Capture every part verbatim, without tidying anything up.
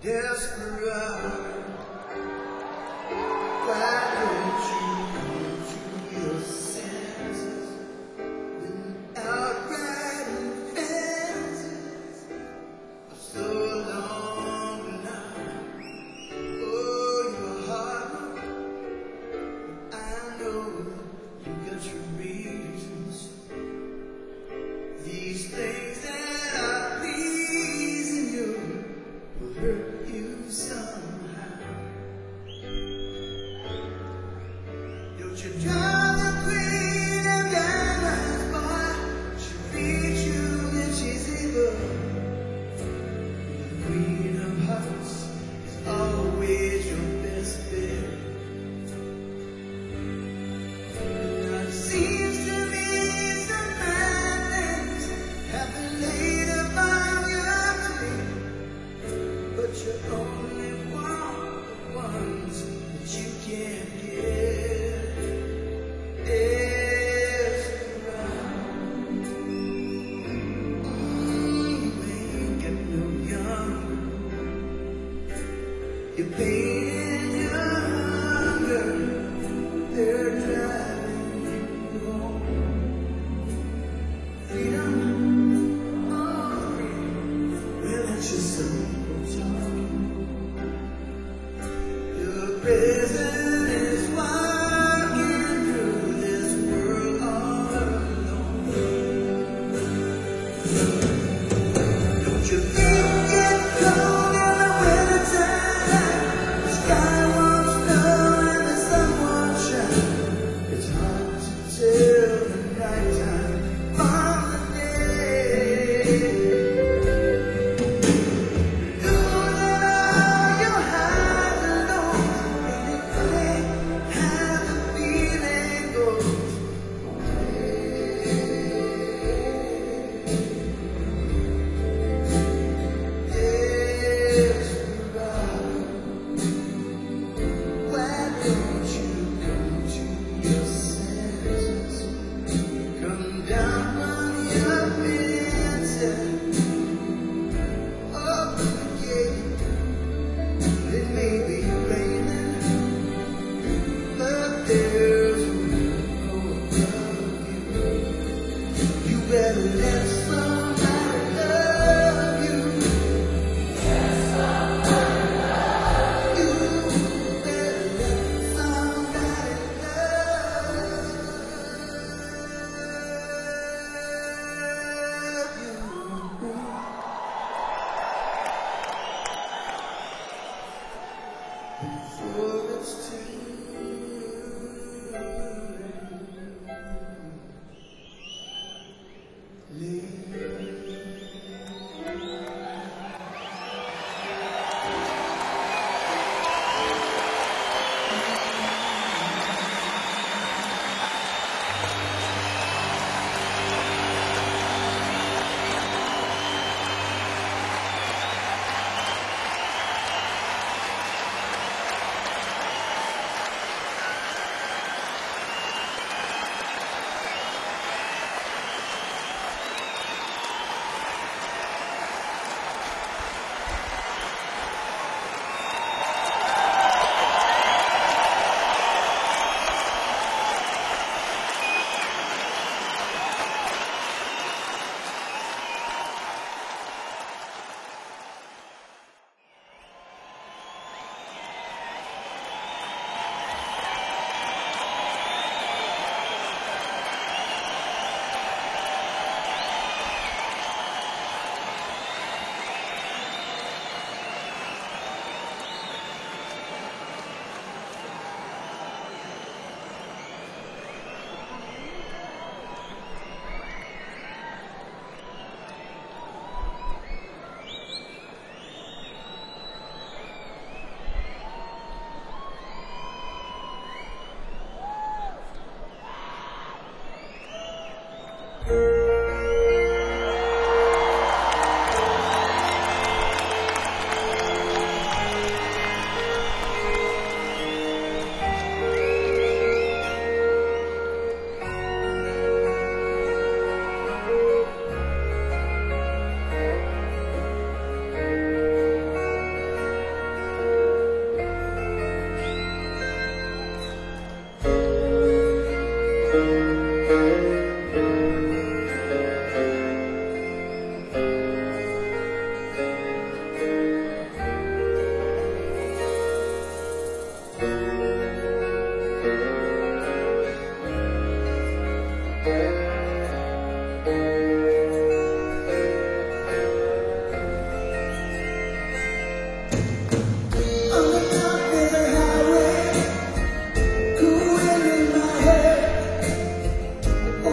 Desperate, why don't you come to your senses without riding fences for so long now? Oh, your heart, I know you got your reasons. These things that are pleasing you will hurt you somehow. Don't you drive the queen of diamonds, boy? She beat you and she's evil. The queen of hearts is always your best bet. Now it seems to me some bad things have been laid upon your plate, but you only want the ones that you can't get. Desperate, mm, you ain't got no younger. Your pain and your hunger, they're driving you home. Freedom, oh freedom, well that's your soul talking. Your prison is walking through this world all alone. Don't you think it's cold in the wintertime? On the top of the highway, cool wind in my hair.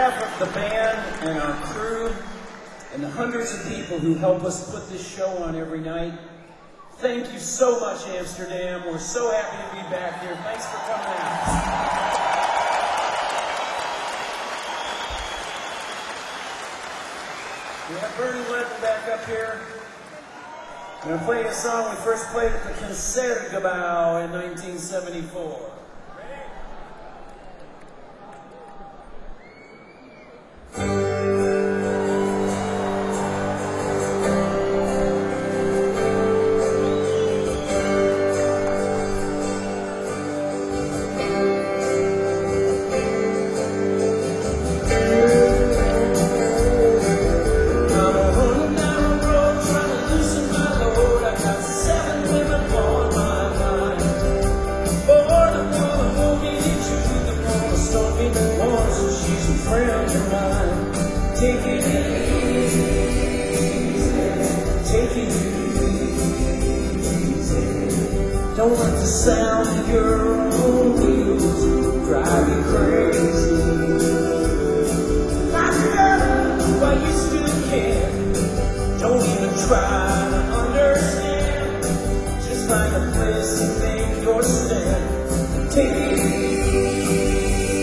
behalf of the band and our crew and the hundreds of people who help us put this show on every night, thank you so much, Amsterdam. We're so happy to be back here. Thanks for coming out. We have Bernie Levitt back up here. I'm going to play a song we first played at the Concertgebouw in nineteen seventy-four. Don't let the sound of your own wheels drive you crazy. My love, while you still can, don't even try to understand. Just find a place and make your stand. Take it easy.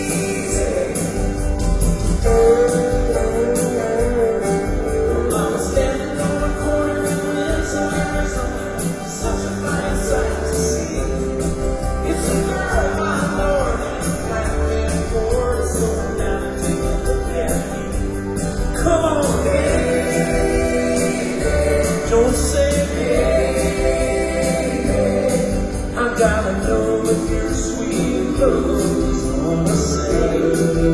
Mama standing on a corner in Windsor, Arizona. Such a fine sight to see. It's a girl, my lord, in black and gold, so down and take a look at me. Come on, baby, don't say baby. I gotta know if your sweet love is gonna say.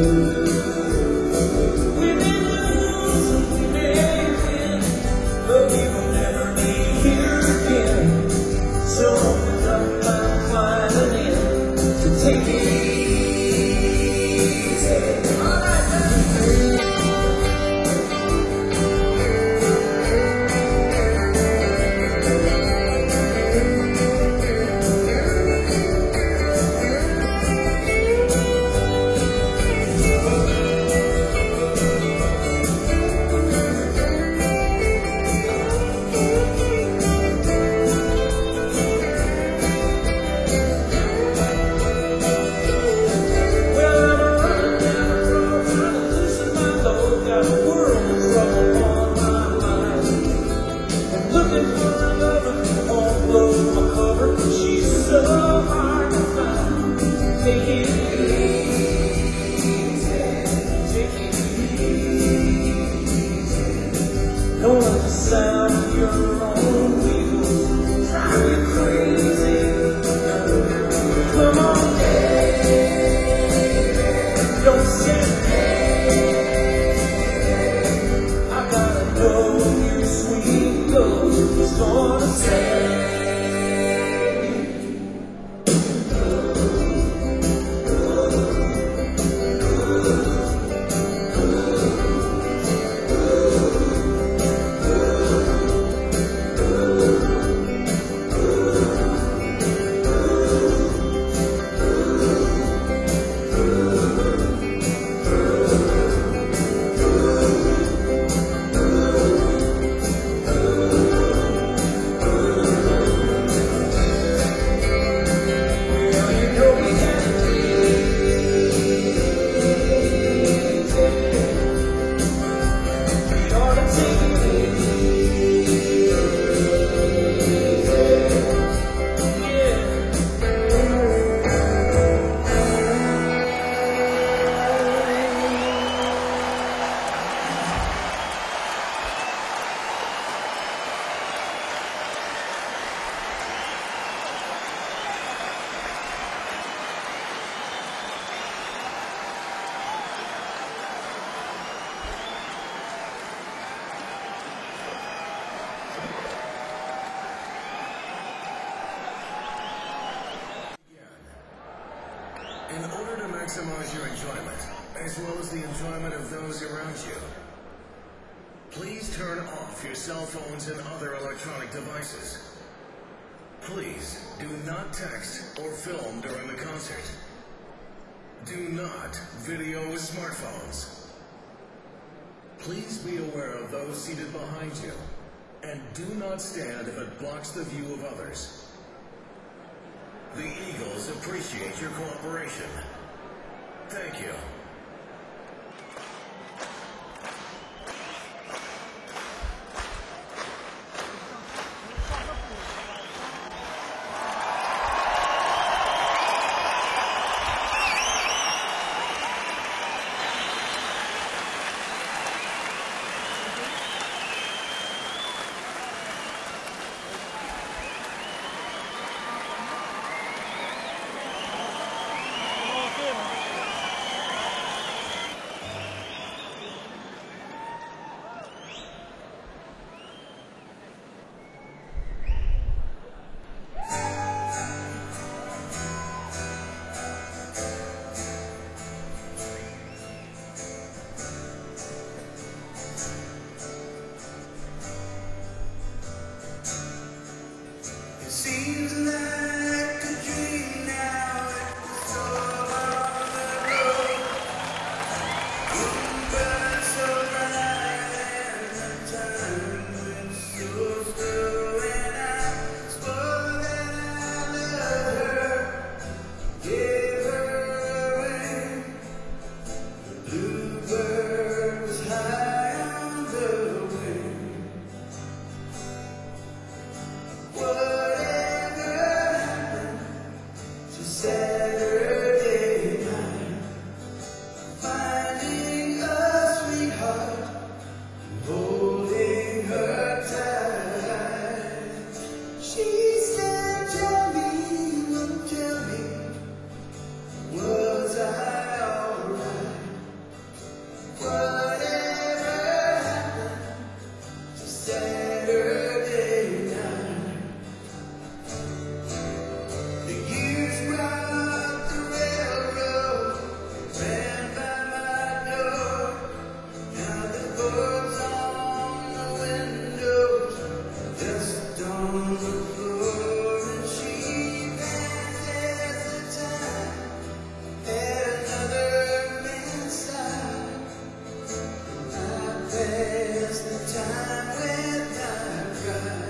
We may lose and we may win, but we will never be here again. So open up my violin to take it easy. All right, baby. Don't let the sound of your own wheels drive you crazy. Come on, baby, don't say baby. I gotta know what your sweet love is gonna say. In order to maximize your enjoyment, as well as the enjoyment of those around you, please turn off your cell phones and other electronic devices. Please do not text or film during the concert. Do not video with smartphones. Please be aware of those seated behind you, and do not stand if it blocks the view of others. The Eagles appreciate your cooperation. Thank you. It seems like a dream now at the soul of the road. Moon burns so bright and the time went so slow, and I swore that I loved her, gave her away. The bluebird was high on the wing. Whatever happened to Saturday night, finding a sweetheart and holding her tight. She said, tell me, oh, tell me, was I alright? Whatever happened to Saturday night? The years brought the railroad, ran by my door. Now the boards on the windows, dust on the floor, and she passes the time at another man's side. I pass the time with my pride.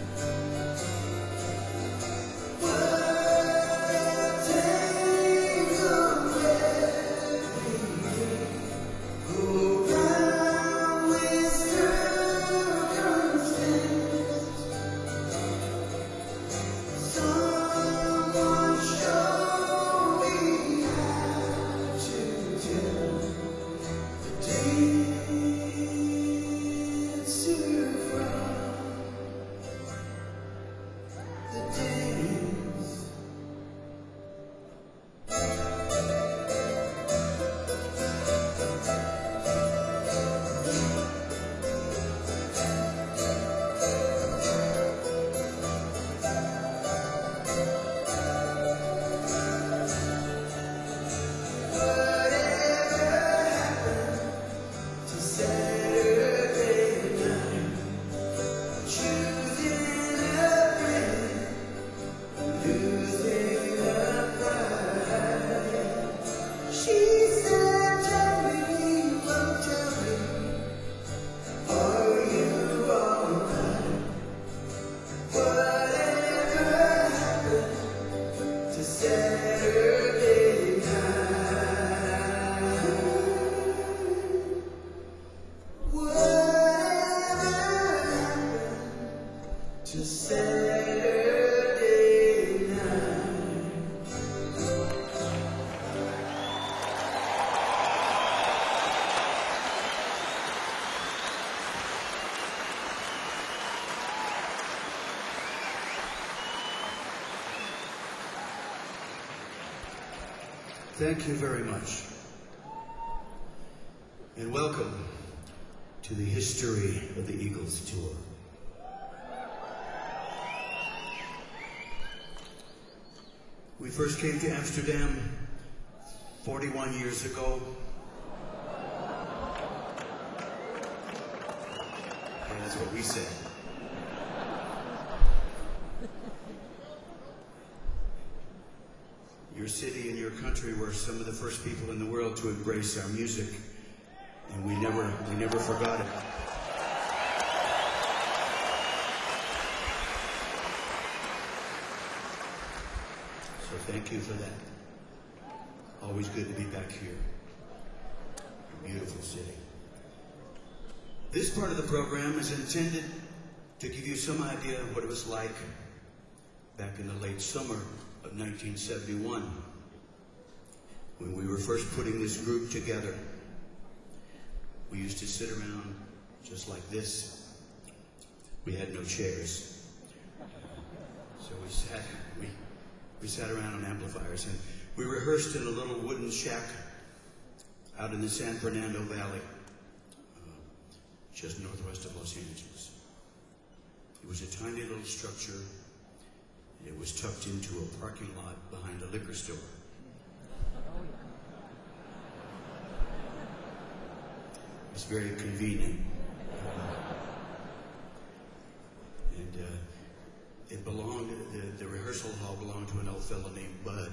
To Saturday night. Thank you very much. And welcome to the History of the Eagles tour. We first came to Amsterdam forty-one years ago. Yeah, that's what we said. Your city and your country were some of the first people in the world to embrace our music, and and we never, we never forgot it. So thank you for that. Always good to be back here. Beautiful city. This part of the program is intended to give you some idea of what it was like back in the late summer of nineteen seventy-one, when we were first putting this group together. We used to sit around just like this. We had no chairs. So we sat, we, we sat around on amplifiers, and we rehearsed in a little wooden shack out in the San Fernando Valley, uh, just northwest of Los Angeles. It was a tiny little structure, and it was tucked into a parking lot behind a liquor store. It was very convenient. And uh, it belonged, the, the rehearsal hall belonged to an old fellow named Bud.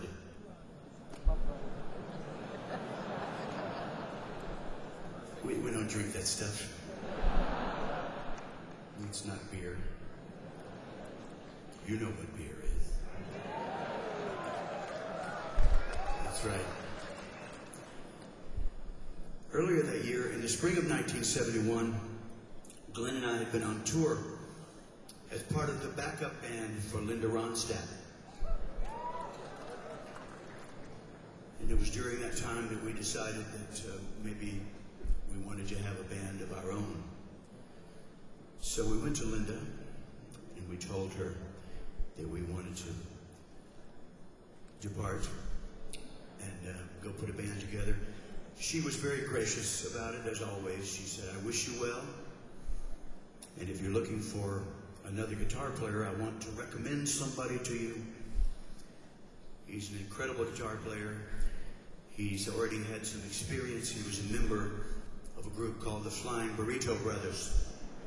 We, we don't drink that stuff. It's not beer. You know what beer is. That's right. Earlier that year, in the spring of nineteen seventy-one, Glenn and I had been on tour as part of the backup band for Linda Ronstadt. And it was during that time that we decided that uh, maybe we wanted to have a band of our own. So we went to Linda and we told her that we wanted to depart and uh, go put a band together. She was very gracious about it, as always. She said, I wish you well. And if you're looking for another guitar player, I want to recommend somebody to you. He's an incredible guitar player. He's already had some experience. He was a member of a group called the Flying Burrito Brothers.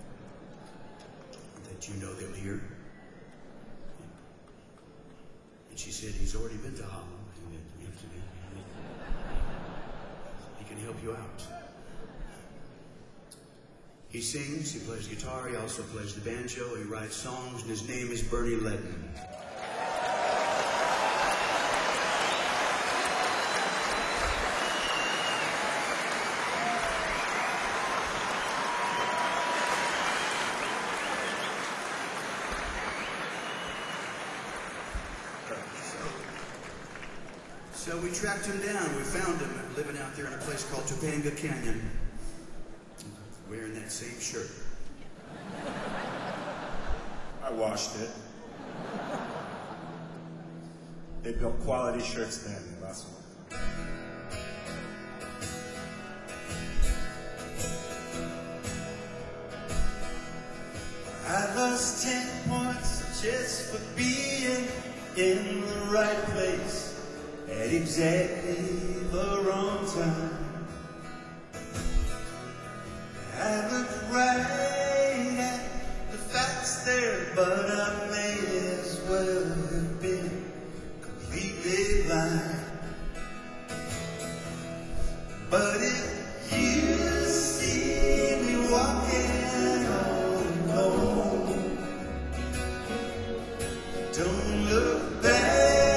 That you know them here. And she said, he's already been to Holland. He can help you out. He sings, he plays guitar, he also plays the banjo, he writes songs, and his name is Bernie Leadon. So we tracked him down. We found him living out there in a place called Topanga Canyon, wearing that same shirt. I washed it. They built quality shirts then, the last one. I lost ten points just for being in the right place at exactly the wrong time. I looked right at the facts there, but I may as well have been completely blind. But if you see me walking on home, don't look back.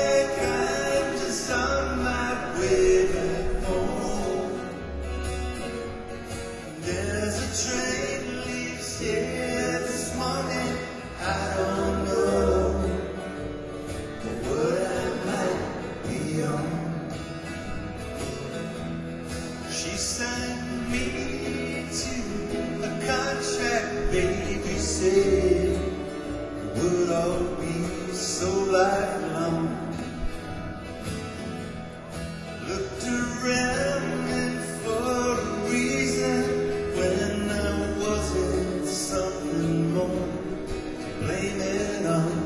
Baby said it would all be so lifelong. Looked around and for a reason when there wasn't something more to blame it on.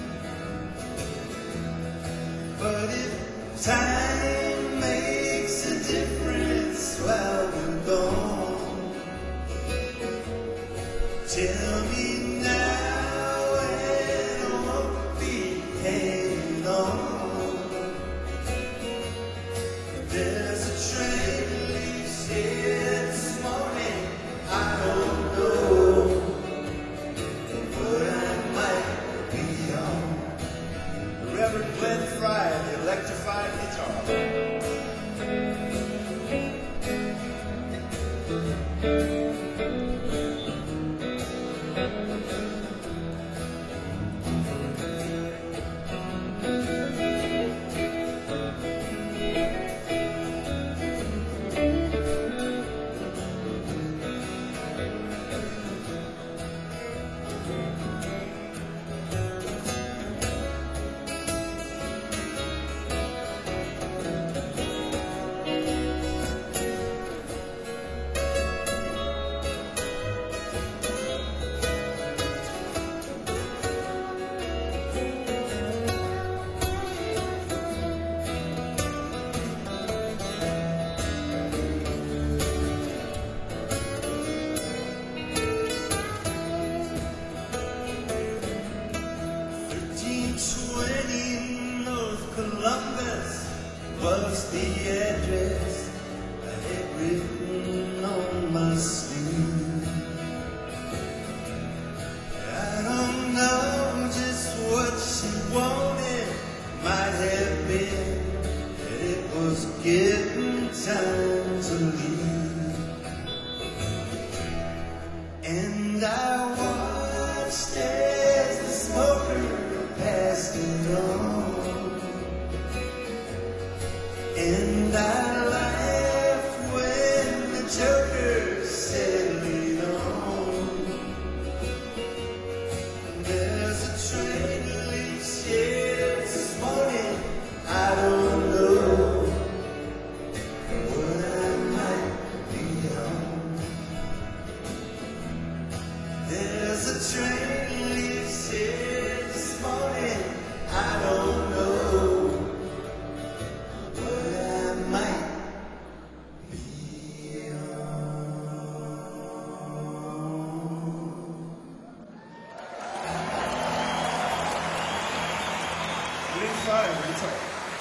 But if time makes a difference while we're gone, tell me now and I won't be hanging on. was the address I had written on my sleeve. I don't know just what she wanted. Might have been that it was getting time to leave. And I watched as the smoker passed it on. And I laughed when the joker said it on. There's a train that leaves here this morning. I don't know what I might be on. There's a train that leaves here this morning. I don't know what I might be on. Doing fine, Rita.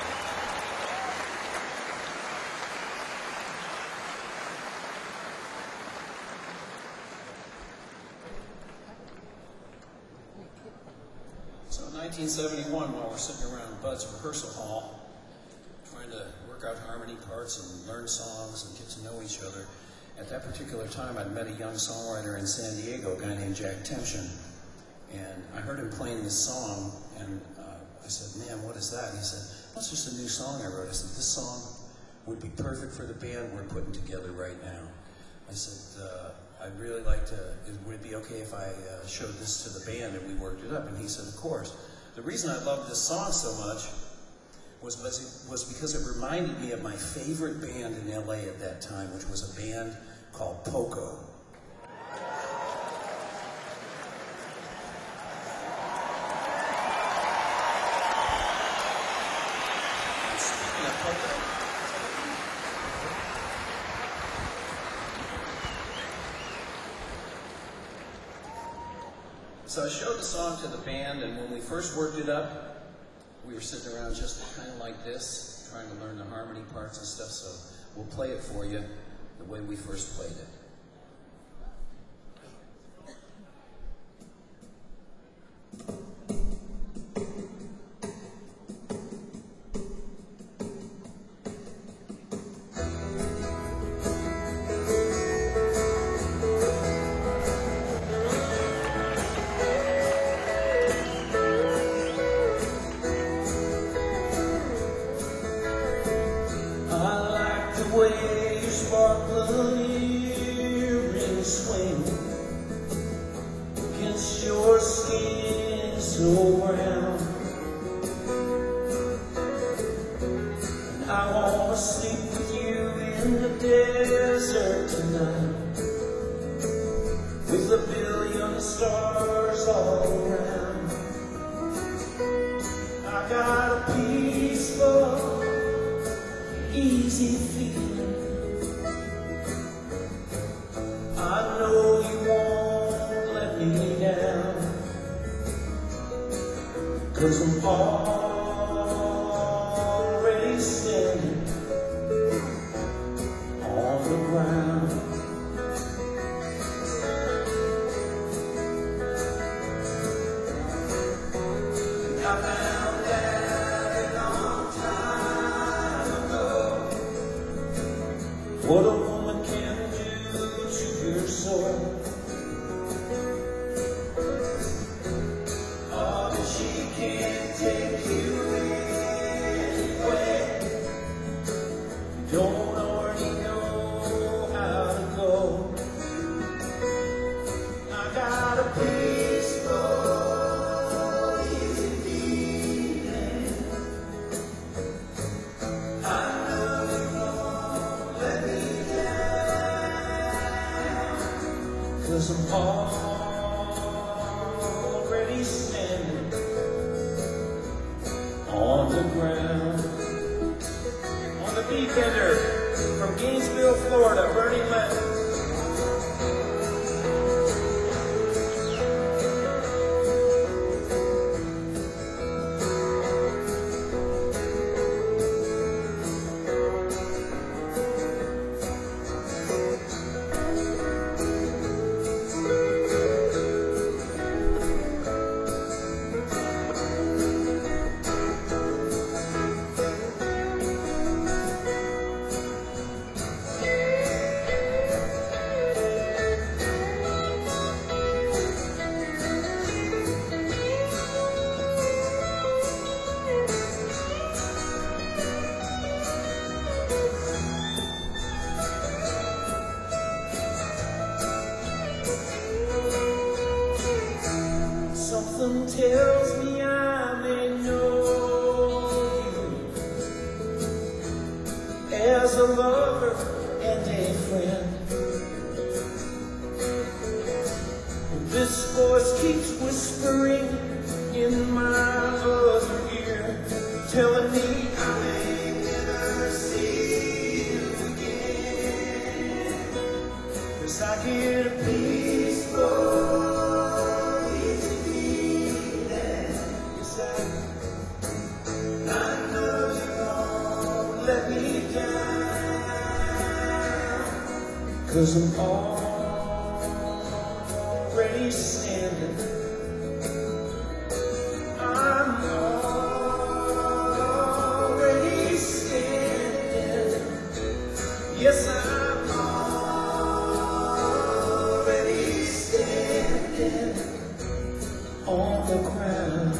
So in nineteen seventy-one, while we're sitting around Bud's rehearsal hall, trying to work out harmony parts and learn songs and get to know each other, at that particular time I'd met a young songwriter in San Diego, a guy named Jack Tempchin, and I heard him playing this song, and uh, I said, man, what is that? And he said, well, it's just a new song I wrote. I said, this song would be perfect for the band we're putting together right now. I said, uh, I'd really like to, would it be okay if I uh, showed this to the band and we worked it up? And he said, of course. The reason I loved this song so much was, was, it, was because it reminded me of my favorite band in L A at that time, which was a band called Poco. And speaking of Poco, so I showed the song to the band, and when we first worked it up, we were sitting around just kind of like this, trying to learn the harmony parts and stuff, so we'll play it for you the way we first played it. tells me I may know you as a lover and a friend. This voice keeps whispering in my other ear, telling me I may never see you again. 'Cause I get a peaceful easy feeling. 'Cause I, I know you won't let me down. 'Cause I'm already standing. I'm already standing. Yes, I'm already standing on the ground.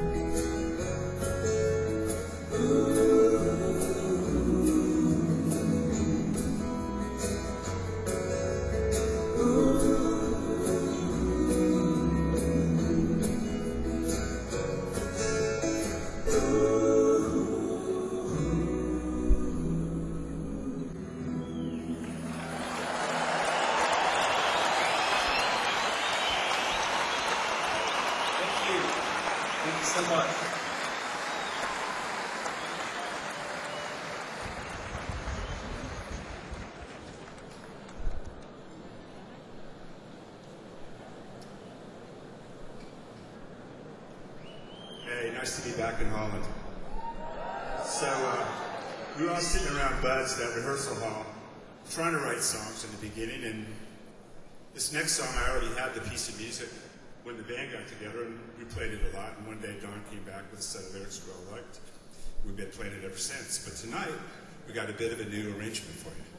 Thank you. Thank you so much. Hey, nice to be back in Holland. So, uh, we were all sitting around Bud's, that rehearsal hall, trying to write songs in the beginning, and this next song, I already had the piece of music when the band got together, and we played it a lot, and one day Don came back with a set of lyrics we all liked. We've been playing it ever since, but tonight, we got a bit of a new arrangement for you.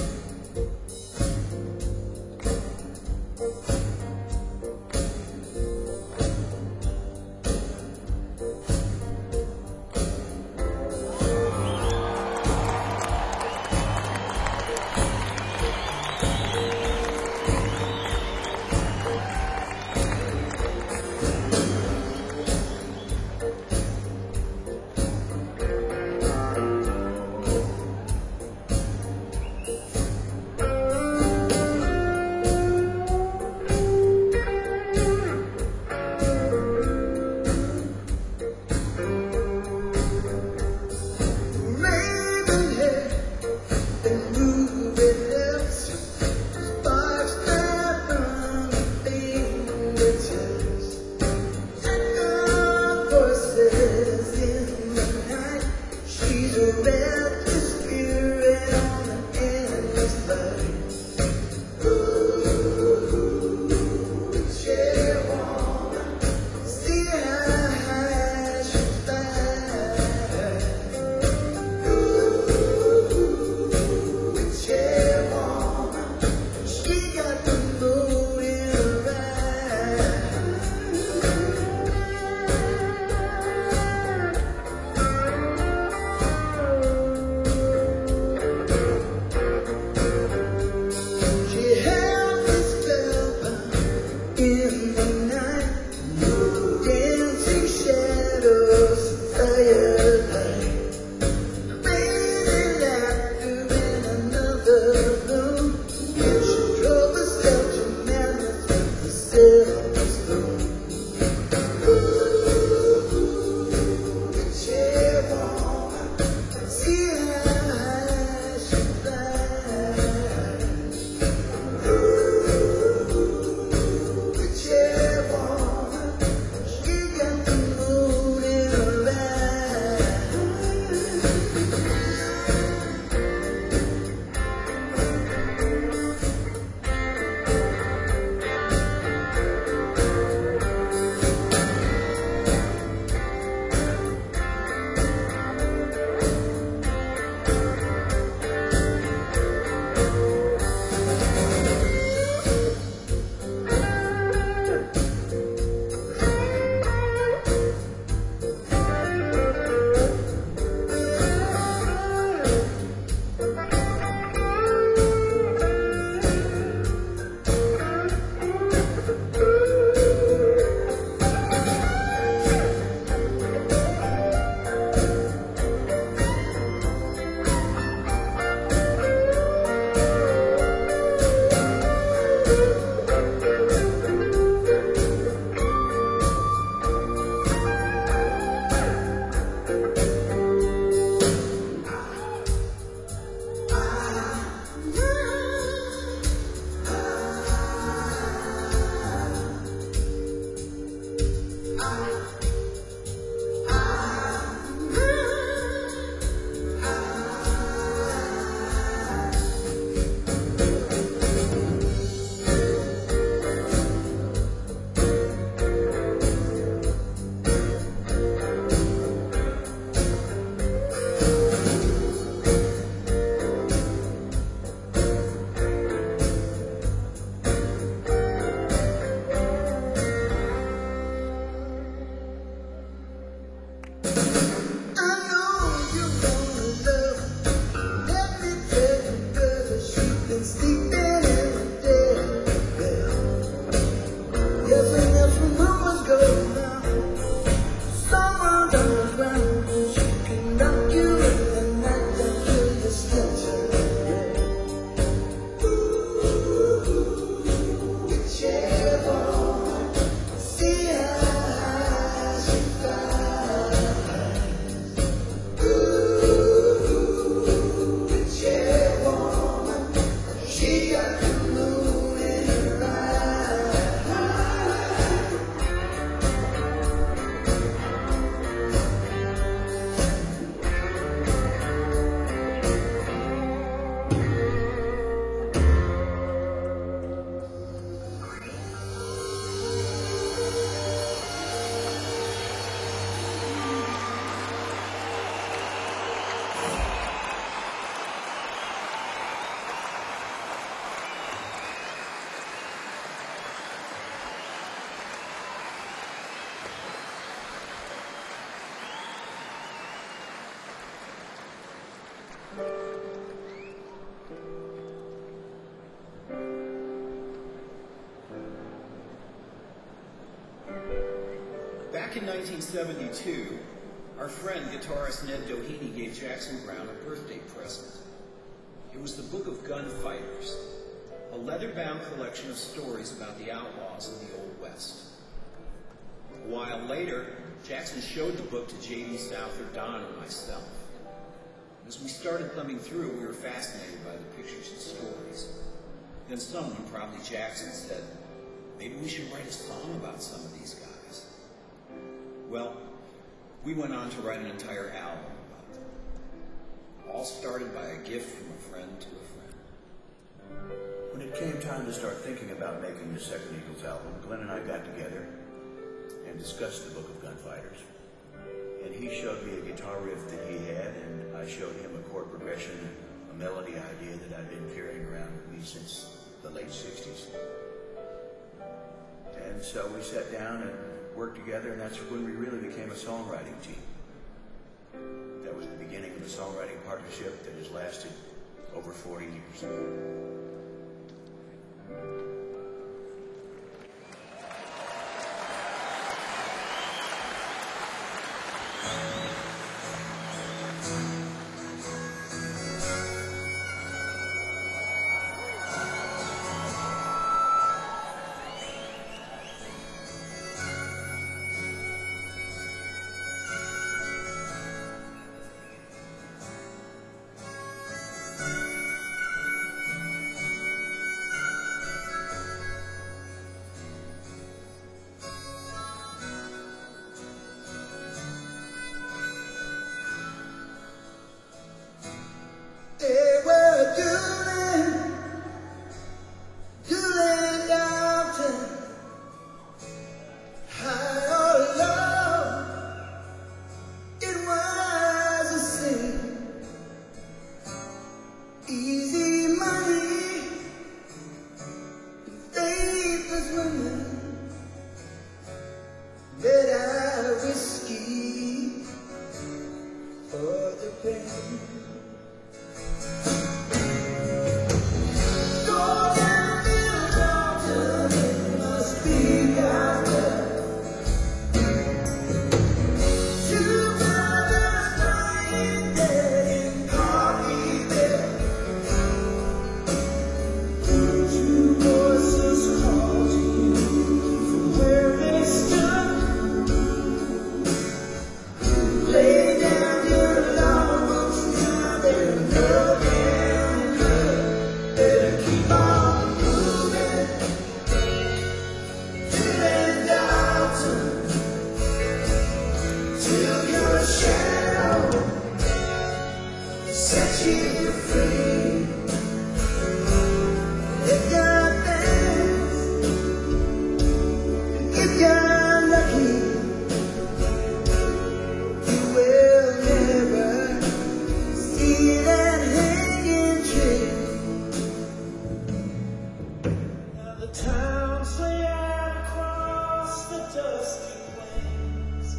Thank Back in nineteen seventy-two, our friend, guitarist Ned Doheny, gave Jackson Browne a birthday present. It was the Book of Gunfighters, a leather-bound collection of stories about the outlaws of the Old West. A while later, Jackson showed the book to J D Souther, Don, and myself. As we started thumbing through, we were fascinated by the pictures and stories. Then someone, probably Jackson, said, maybe we should write a song about some of these guys. Well, we went on to write an entire album about them. All started by a gift from a friend to a friend. When it came time to start thinking about making the second Eagles album, Glenn and I got together and discussed the Book of Gunfighters. And he showed me a guitar riff that he had, and I showed him a chord progression and a melody idea that I'd been carrying around with me since the late sixties. And so we sat down and worked together, and that's when we really became a songwriting team. That was the beginning of a songwriting partnership that has lasted over forty years. They were doing, doing downtown, high or low, it was a sin. Easy money, faithless women, better whiskey for the pain. Set you free. If you're fast, if you're lucky, you will never see that hanging tree. Now the towns lay out across the dusty plains,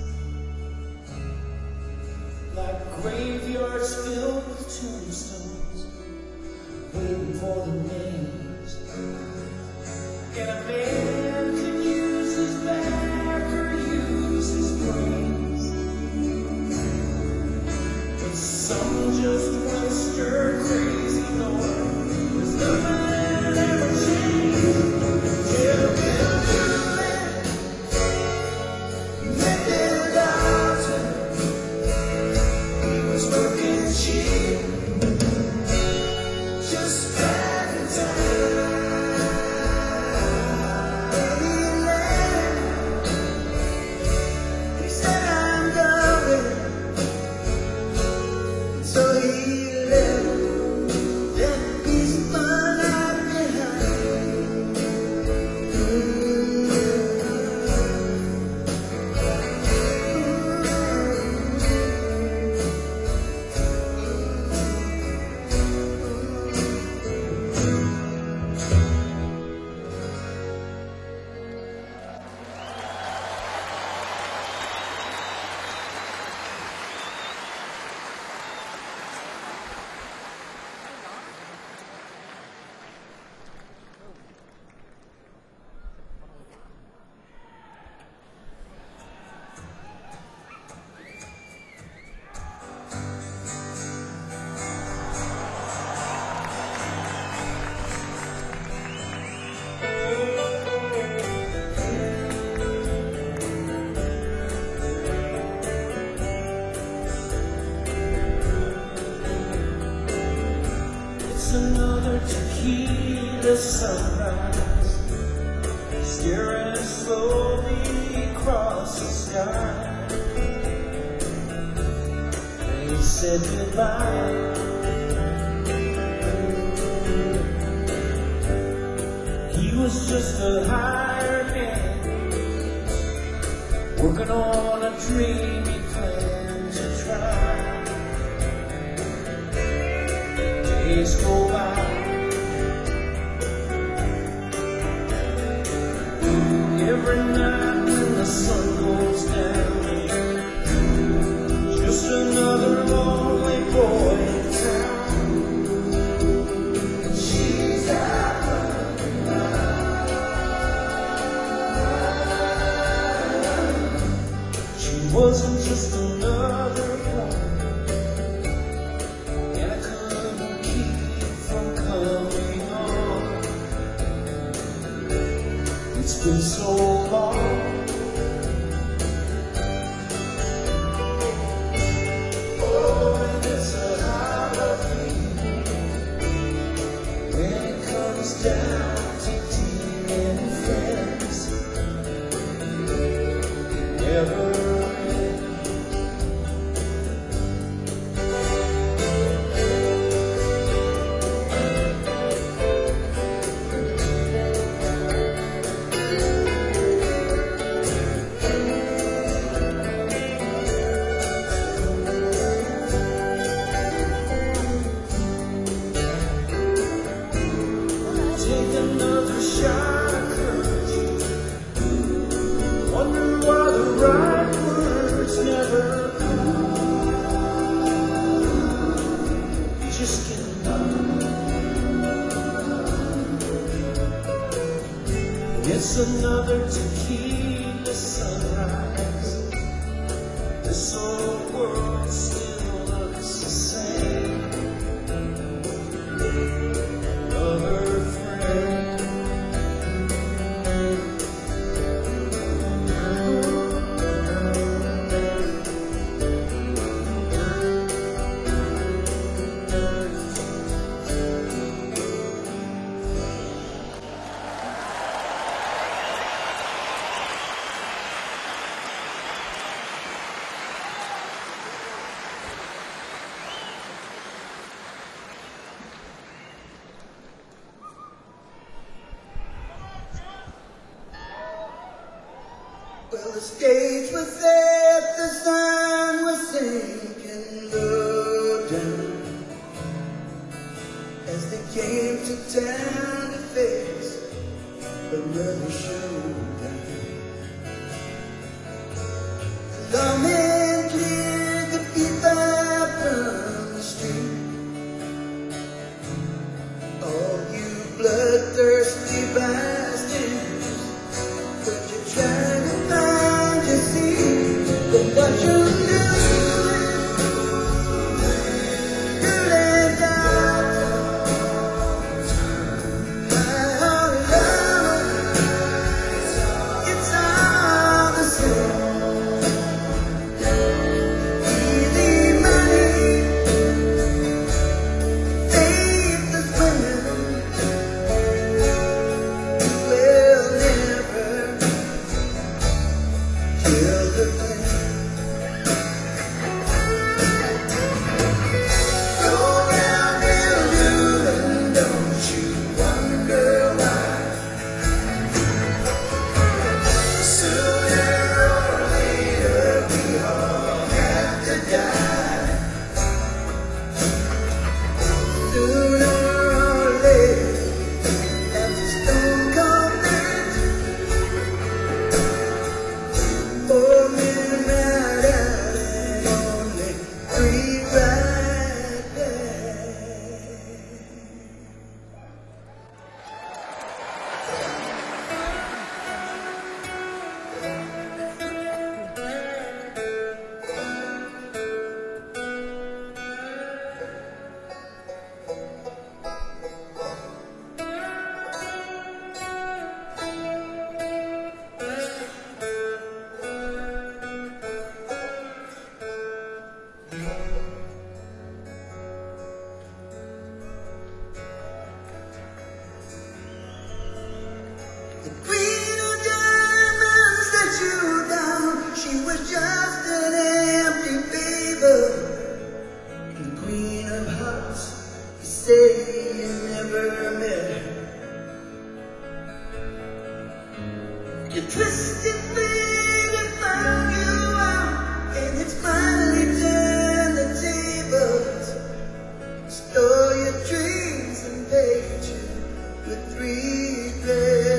like graveyards filled with tombstones, waiting for the names. And a man can use his back or use his brains, but some just want to stir crazy noise. There's nothing that ever changed. Yeah, we'll do it. Make it out. He was working cheap, just back in time. just another tequila sunrise, staring slowly across the sky. They said goodbye. He was just a hired hand, working on a dream he planned to try. Days go by, every night when the sun goes down, just another lonely boy in town. She's out running wild. She wasn't just another woman, and I couldn't keep from coming on. It's been so long. Oh, and it's a hard thing when it comes down to dealing friends. It never ends. Take another shot of courage, wonder why the right words never come. Just kidding. It's another tequila sunrise. This old world still looks the same. Another friend. Well, the stage was set, the sun was sinking low down as they came to town to face another showdown. The lawmen cleared the people from the street. All you bloodthirsty bastards, but you're trying to find your seat. But what you do, you lay down. My whole love, it's all the same. Easy money, faithless women. The queen of diamonds let you down. She was just an empty paper. And the queen of hearts, you say you never met her. You twisted fate found you out, and it's finally turned the tables. Stole your dreams and paid you with regret.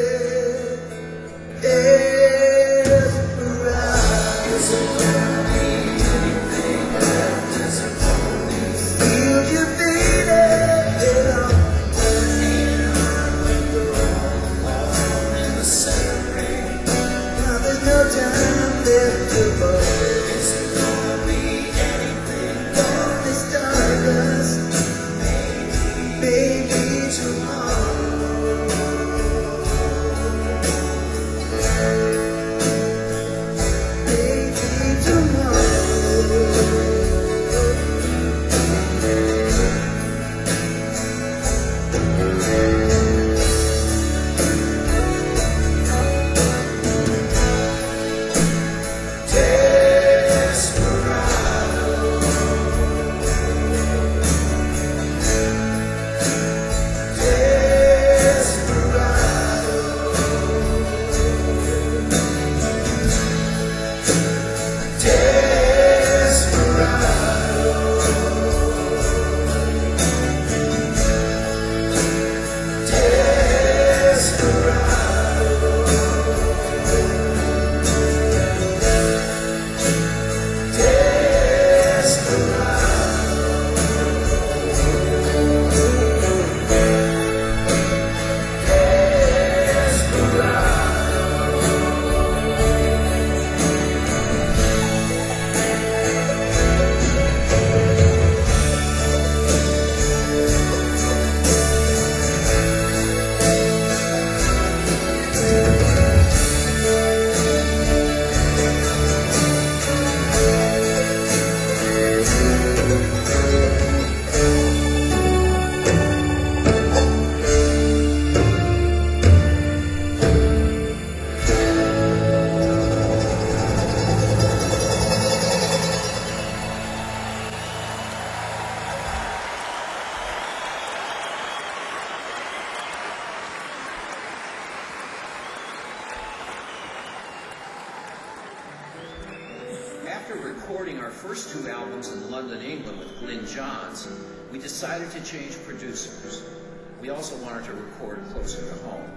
After recording our first two albums in London, England with Glyn Johns, we decided to change producers. We also wanted to record closer to home.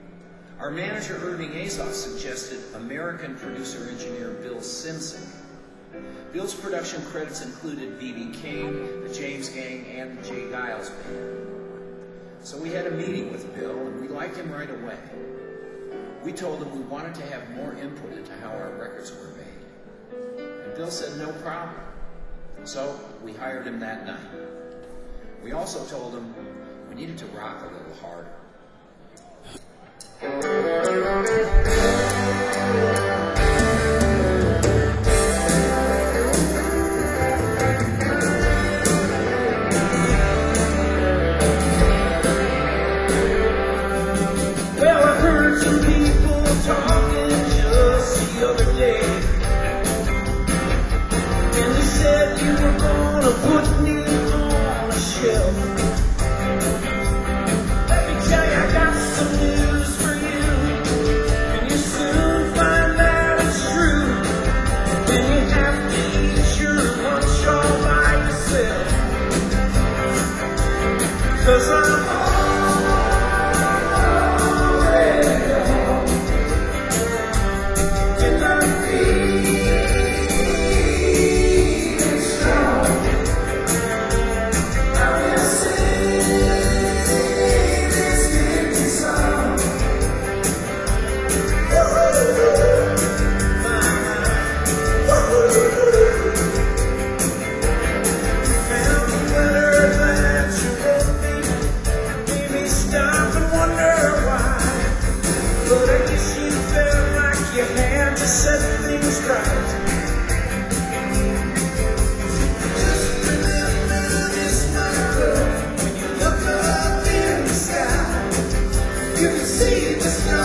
Our manager, Irving Azoff, suggested American producer-engineer Bill Simpson. Bill's production credits included B B King, the James Gang, and the Jay Giles Band. So we had a meeting with Bill, and we liked him right away. We told him we wanted to have more input into how our records were made. And Bill said no problem. So we hired him that night. We also told him we needed to rock a little harder. Well, I heard some people talking just the other day, and they said you were gonna put me on a shelf. Let me tell you, I got some news for you, and you soon find out it's true. And you have to eat your lunch all by yourself, 'cause I'm set things right. Just remember this, my girl, when you look up in the sky, you can see the stars.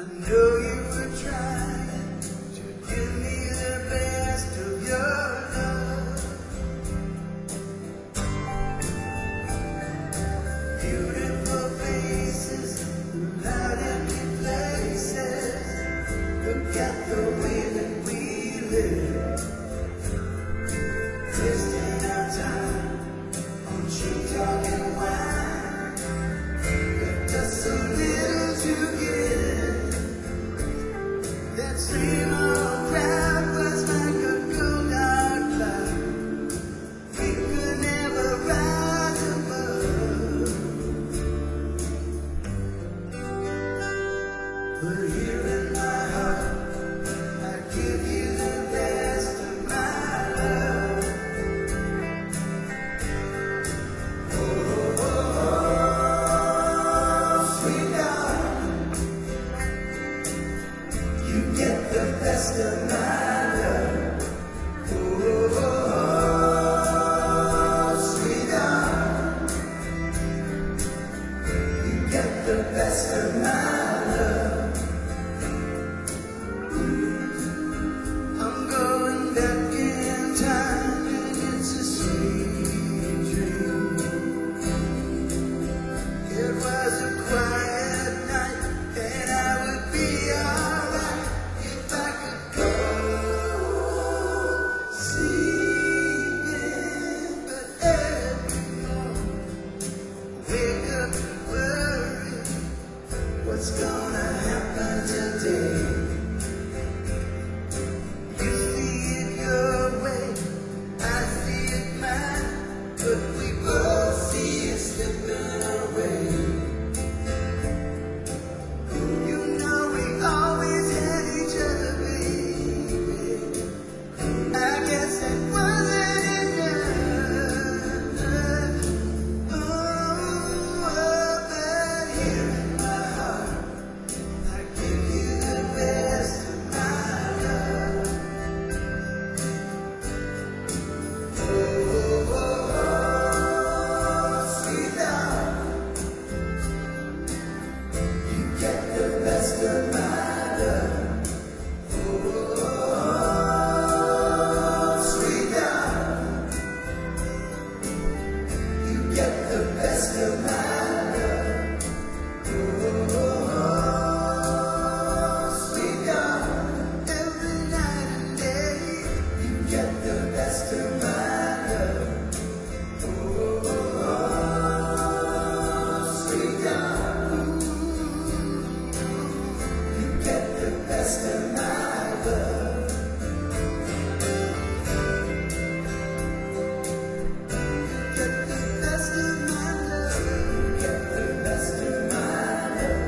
know you were trying to give me the best of your love. Beautiful faces, loud empty places, forget the way that we live. Wasting our time on cheap talk and wine, but just so little to give. That same old crowd was like a cold dark cloud. We could never rise above. But here in my heart, I give you the best of my love. Oh, oh, oh, sweet darling, you get the best of my love. Oh, oh, oh, sweet darling, you get the best of my love. I'm going back in time and it's a sweet dream. It was a quiet night and I would be alright if I could go sleeping. But every morning, wake up and worry, what's gonna happen today? You see it your way, I see it mine, but we both see it slipping away. You know we always had each other, baby. I guess it wasn't enough. Oh, but here in my heart, I give you the best of my love. Oh, oh, oh, sweet darling, you get the best of my love. Oh, sweet darling, you get the best of my love. Oh, sweet darling, every night and day, you get the best of my love. Oh, sweet darling, you get the best of my love. Get the best of my love. Get the best of my love.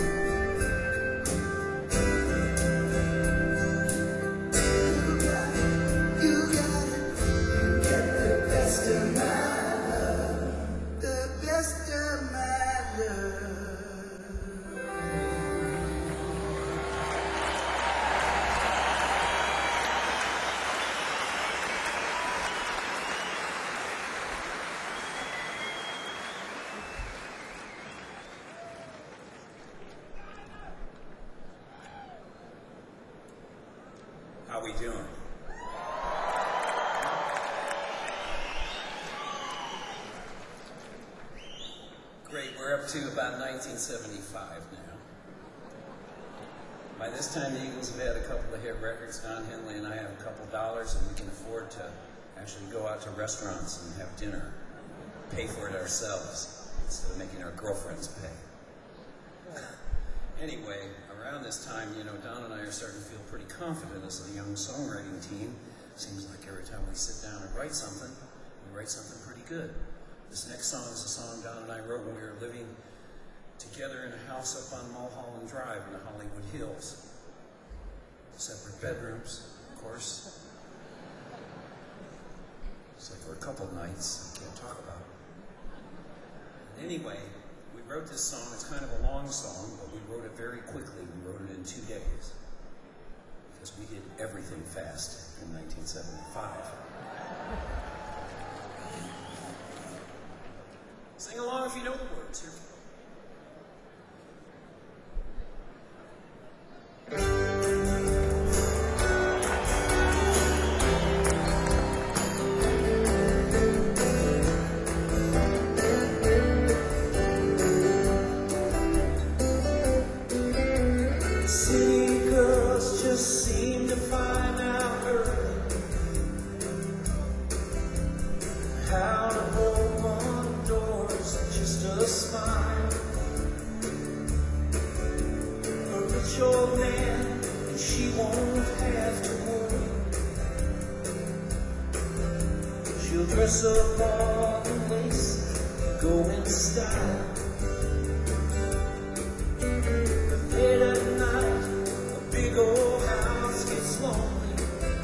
You got it, you got it. You get the best of my love. The best of my love. How we doing? Great, we're up to about nineteen seventy-five now. By this time, the Eagles have had a couple of hit records. Don Henley and I have a couple dollars, and we can afford to actually go out to restaurants and have dinner, pay for it ourselves, instead of making our girlfriends pay. Anyway, around this time, you know, Don and I are starting to feel pretty confident as a young songwriting team. Seems like every time we sit down and write something, we write something pretty good. This next song is a song Don and I wrote when we were living together in a house up on Mulholland Drive in the Hollywood Hills. Separate bedrooms, of course. Except for a couple nights I can't talk about. Anyway, we wrote this song. It's kind of a long song, but we wrote it very quickly. We wrote it in two days. Because we did everything fast in nineteen seventy-five. Sing along if you know the words. Here we go. rich old man, and she won't have to worry. She'll dress up all in lace, go in style. But late at night, a big old house gets lonely.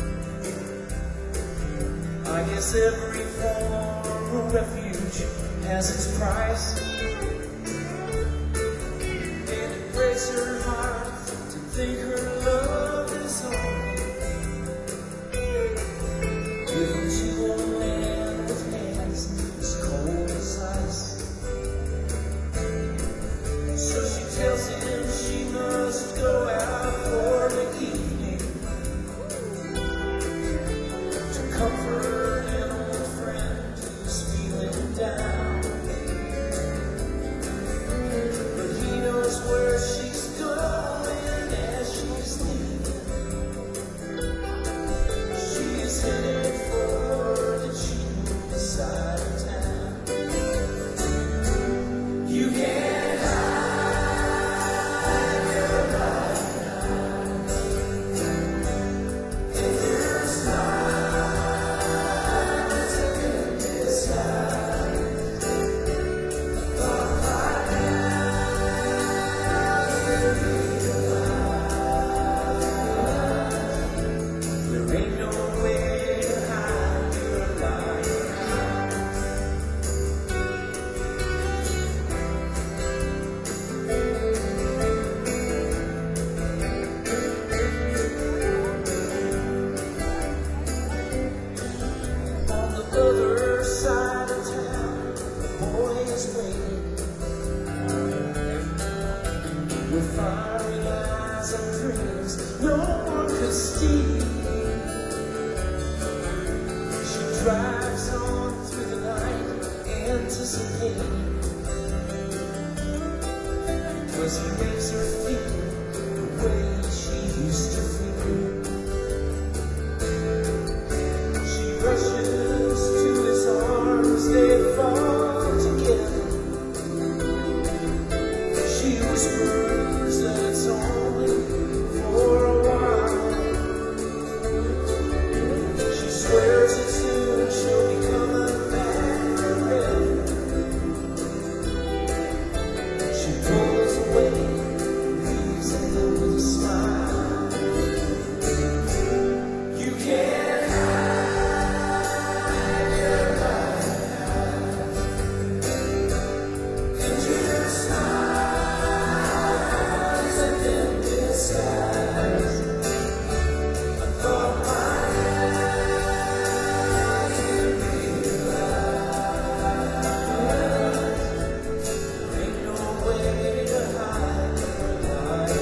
I guess every form of refuge has its price. And it breaks her heart to think her love is only given to a man with hands as cold as ice. So she tells him she must go out for the evening to comfort an old friend who's feeling down. But he knows where she's going as she's leaving. She's headed for the cheap side of town. You can't hide your light if there's light. It's a good disguise. Thought like there ain't no way to hide your light. On the other side of town, the boy is waiting with fiery eyes and dreams no one could steal. She drives on through the night, anticipating, because he makes her feel the way she used to feel. She rushes to his arms, they fall together. She whispers that it's only for a while. She swears that soon she'll be coming back again. She pulls away, leaves him with a smile. You can't hide your light. And your smile is an empty disguise. I thought my eyes would realize there ain't no way to hide your light.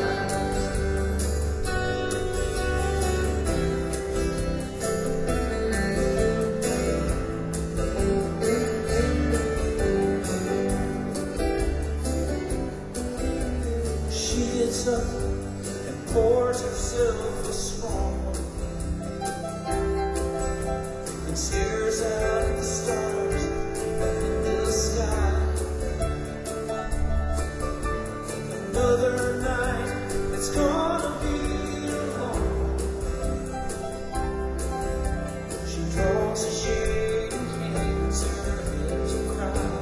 She gets up and pours herself a strong and stares out at the stars in the sky. Another night, it's gonna be alone. She draws a shade and hangs her head to cry.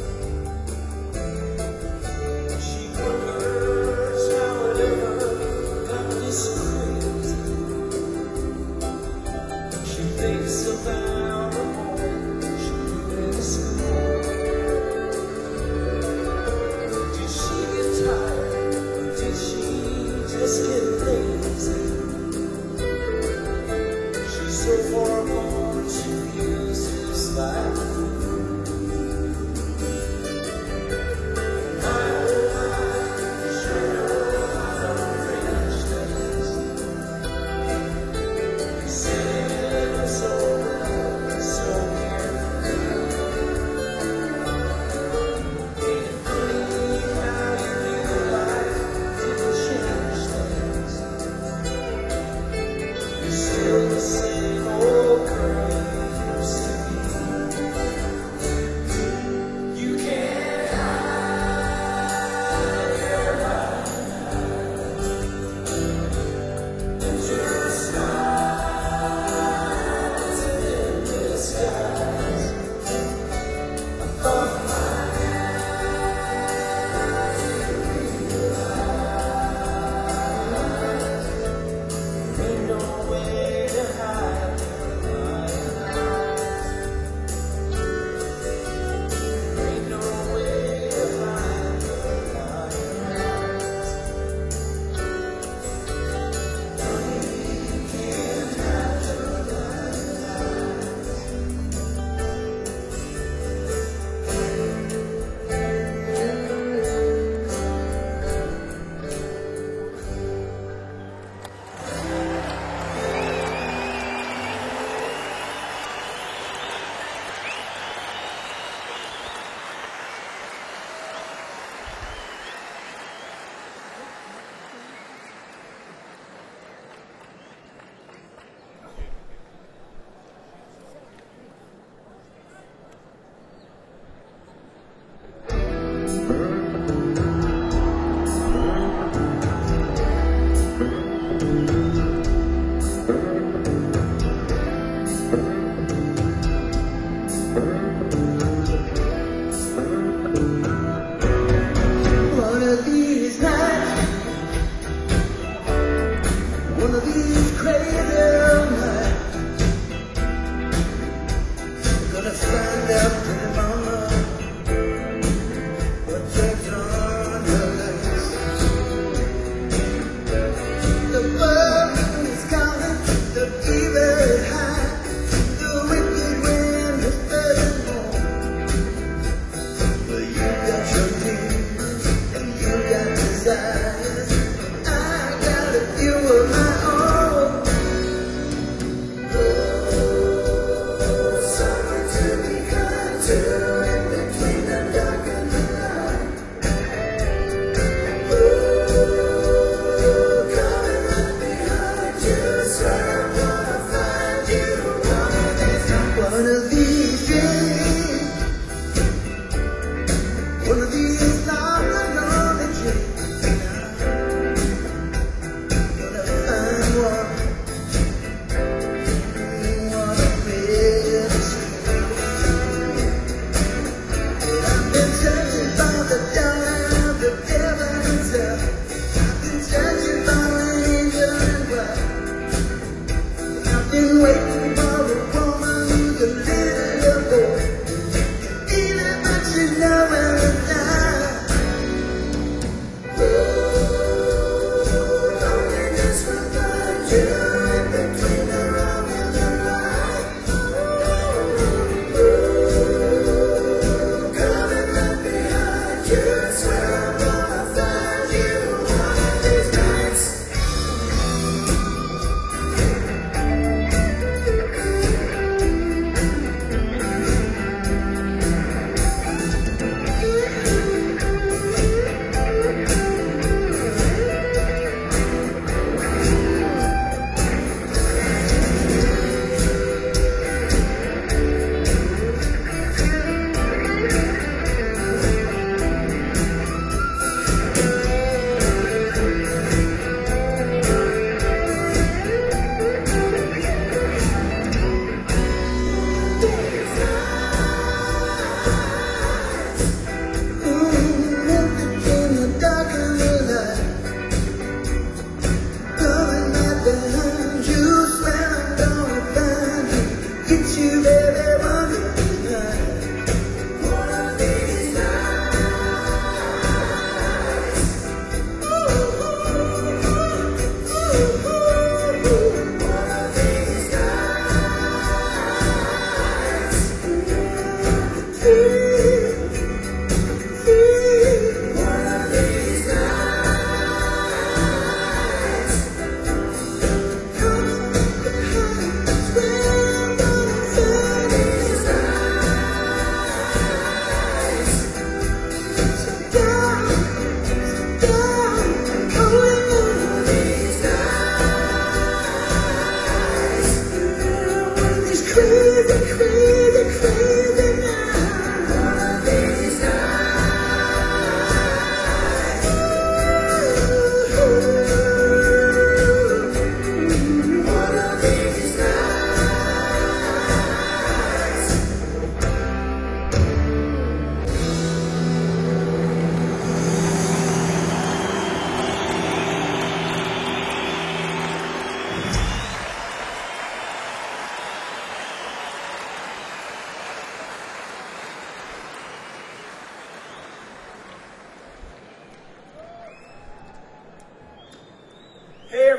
She wonders how it ever got this crazy. She thinks about the moment she knew in school. Did she get tired, or did she just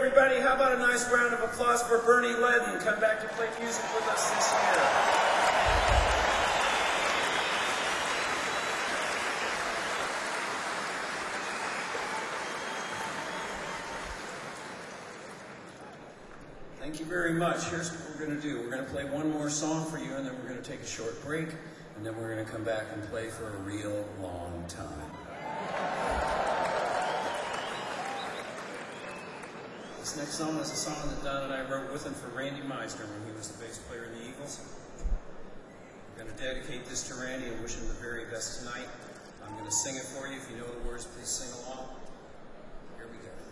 everybody. How about a nice round of applause for Bernie Ledden? Come back to play music with us this year. Thank you very much. Here's what we're going to do. We're going to play one more song for you, and then we're going to take a short break, and then we're going to come back and play for a real long time. This next song is a song that Don and I wrote with him for Randy Meisner when he was the bass player in the Eagles. We're going to dedicate this to Randy and wish him the very best tonight. I'm going to sing it for you. If you know the words, please sing along. Here we go.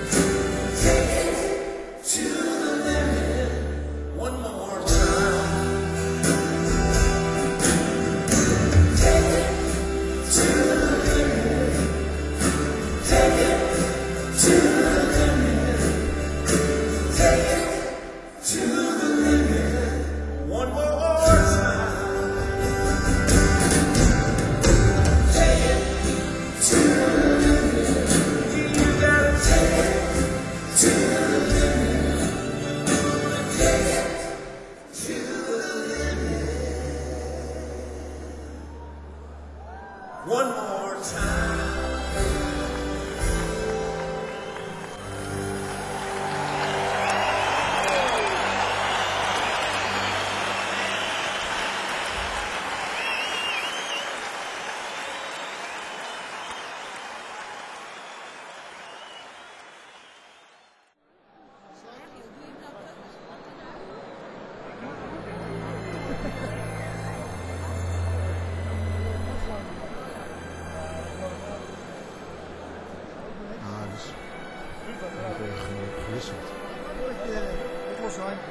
To the limit, one more time. gewisseld. Het was zijn.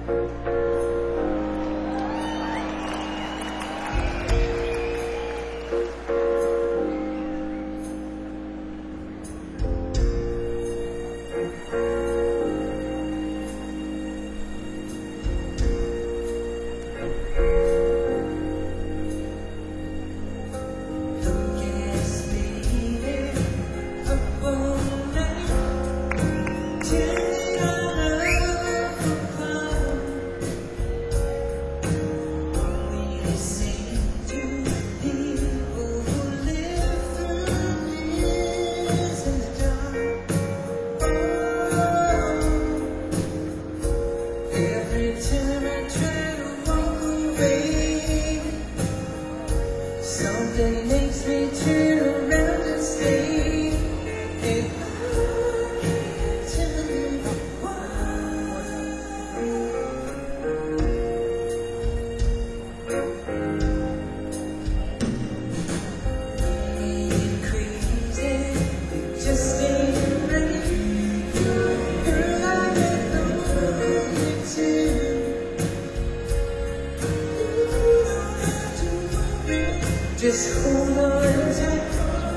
Something makes me turn around and stay, and I can't tell you why. Ain't crazy, it just ain't right. Girl, I let the world get to. Just hold on tight,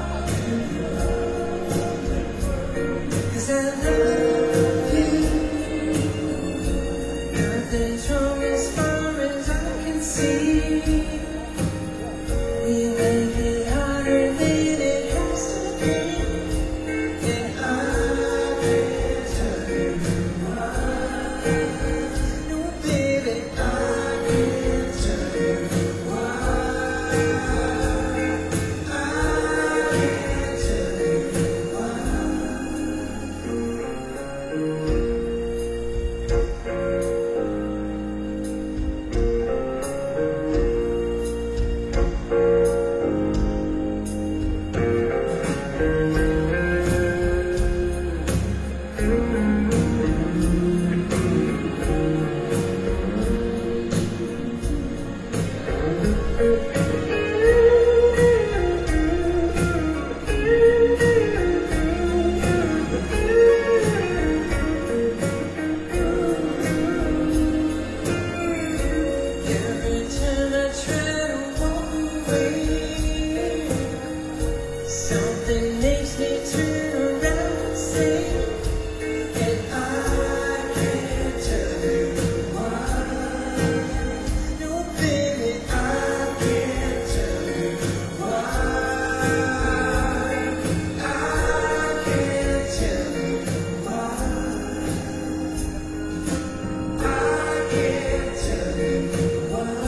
'cause I love you. Nothing's wrong as far as I can see. We make it harder than it has to be, and I can't tell you why. No, baby, I can't tell you why. Something makes me turn around and say, and I can't tell you why. No, baby, I can't tell you why. I can't tell you why. I can't tell you why.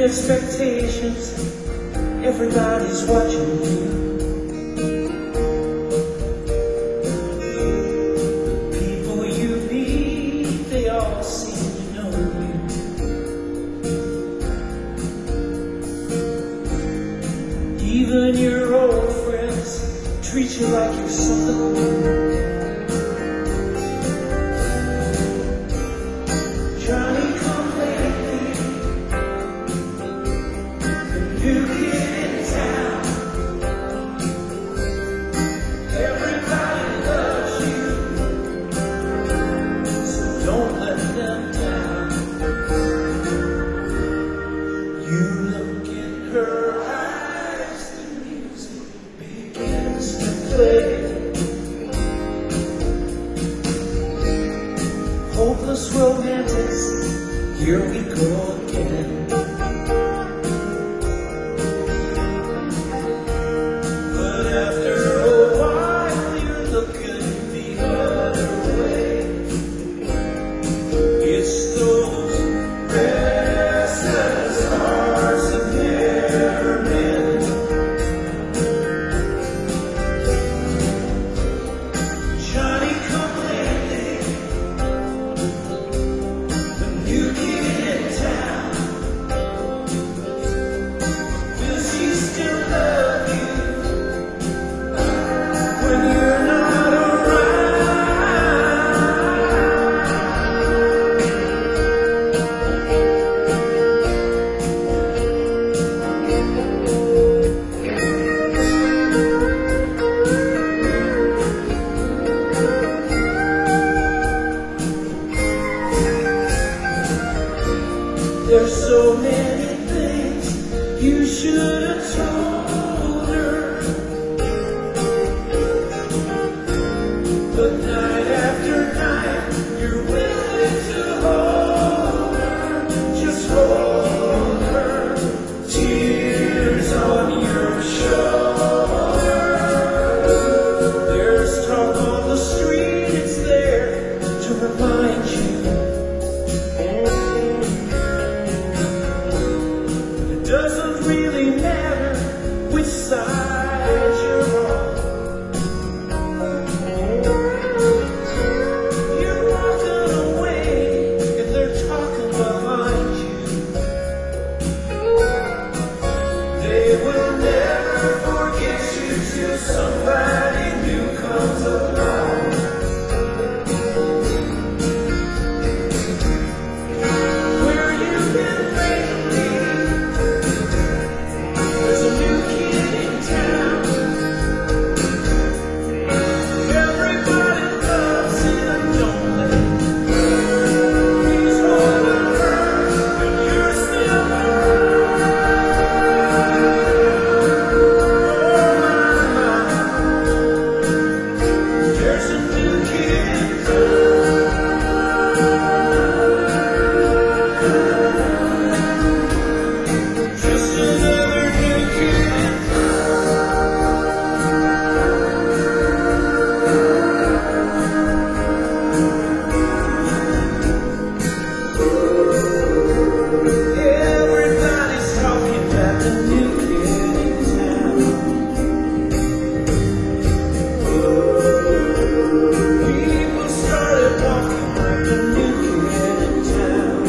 expectations, everybody's watching you. People you meet, they all seem to know you. Even your old friends treat you like you're something new. Johnny come lately, the new kid in town. Everybody loves you, so don't let them down. You look in her eyes, the music begins to play. Hopeless romantics, here we go again. But after a while, you're looking the other way. It's those restless hearts that never mend. Johnny come lately, the new kid in town. Will she still love you when you're not around? There's so many things you should have told her, but night after night you're willing to hold her, just hold her, tears on your shoulder. There's talk on the street, it's there to remind you. It doesn't really matter which side you're on. You're walking away if they're talking behind you. They will never forget you till somebody new comes along. Where you been lately? There's a new kid in town. Everybody loves him, don't they? He's holding her, and you're still around. There's a new kid in town. Just another new kid in Everybody's talking about the new kid in town. People started walking like the new kid in town.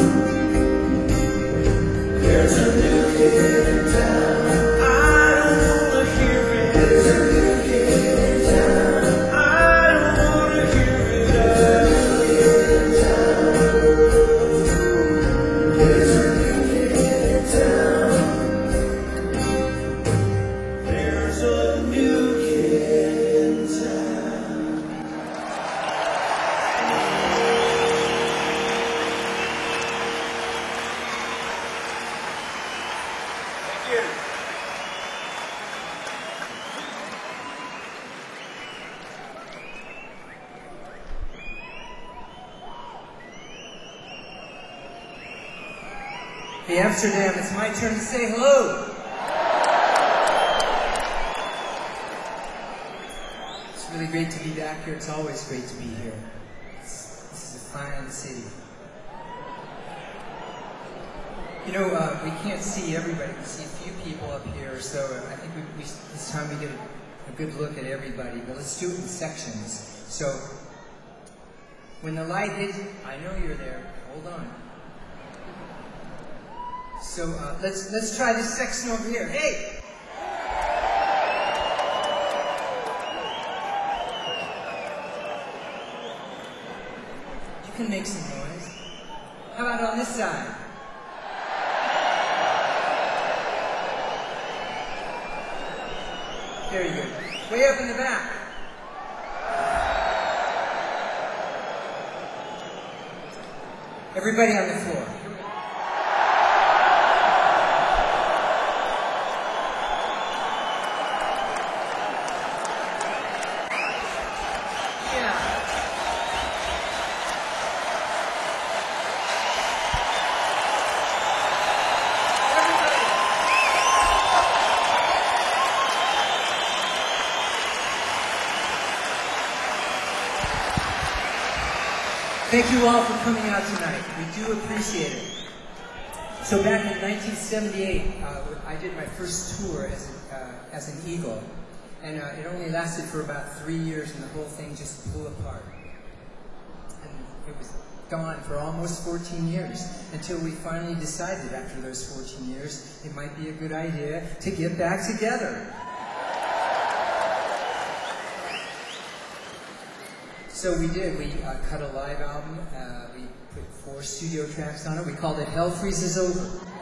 There's a new kid in town. I don't wanna hear it. There's a new kid in town. I don't wanna hear it. There's a new kid in town. There's a new kid in town. There's a new kid in town. Thank you. Hey Amsterdam, it's my turn to say hello. It's really great to be back here. It's always great to be here. It's, this is a fine city. You know, uh, we can't see everybody. We see a few people up here, so I think we, we, it's time we get a, a good look at everybody. But let's do it in sections. So, when the light hits, I know you're there. Hold on. So uh, let's let's try this section over here. Hey. You can make some noise. How about on this side? Very good. Way up in the back. Everybody on the floor. Thank you all for coming out tonight. We do appreciate it. So back in nineteen seventy-eight, uh, I did my first tour as, a, uh, as an Eagle. And uh, it only lasted for about three years and the whole thing just blew apart. And it was gone for almost fourteen years until we finally decided after those fourteen years it might be a good idea to get back together. So we did. We uh, cut a live album. Uh, we put four studio tracks on it. We called it Hell Freezes Over.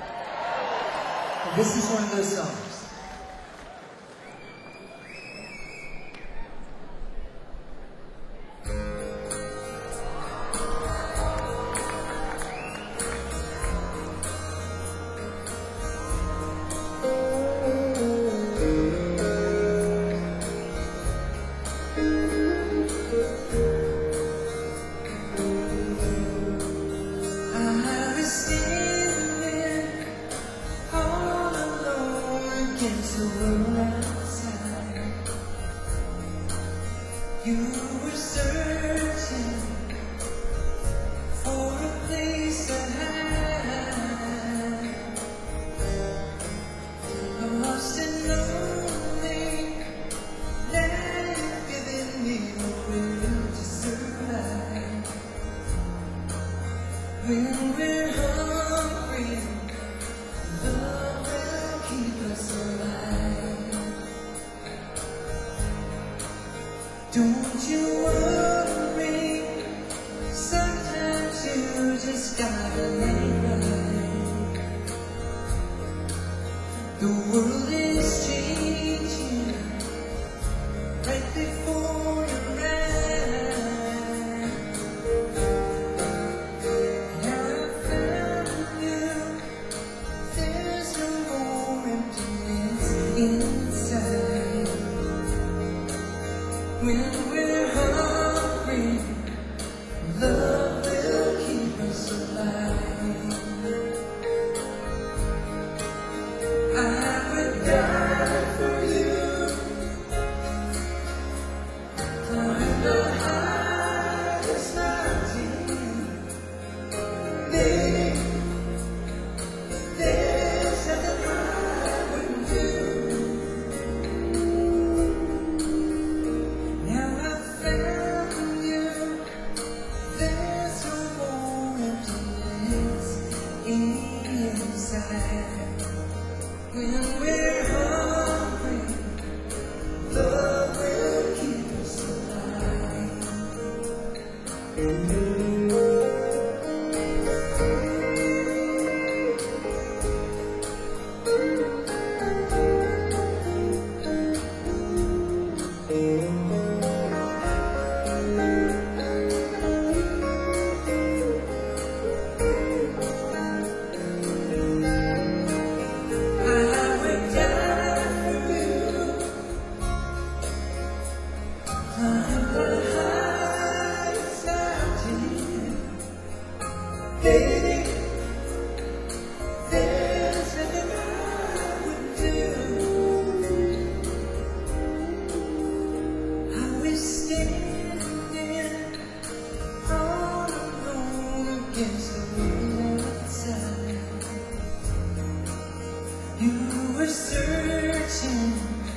And this is one of those songs. I would die. You were searching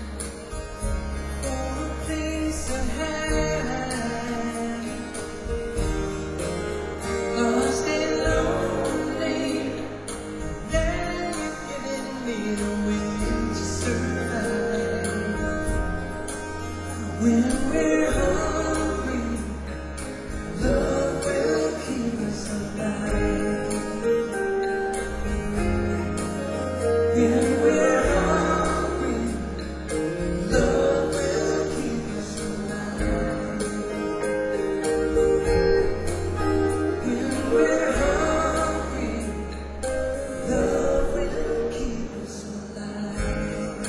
for a place to hide, lost and lonely. Now you're giving me the way to survive. When we're hungry, love will keep us alive. When we're hungry, love will keep us alive. When we're hungry, love will keep us alive.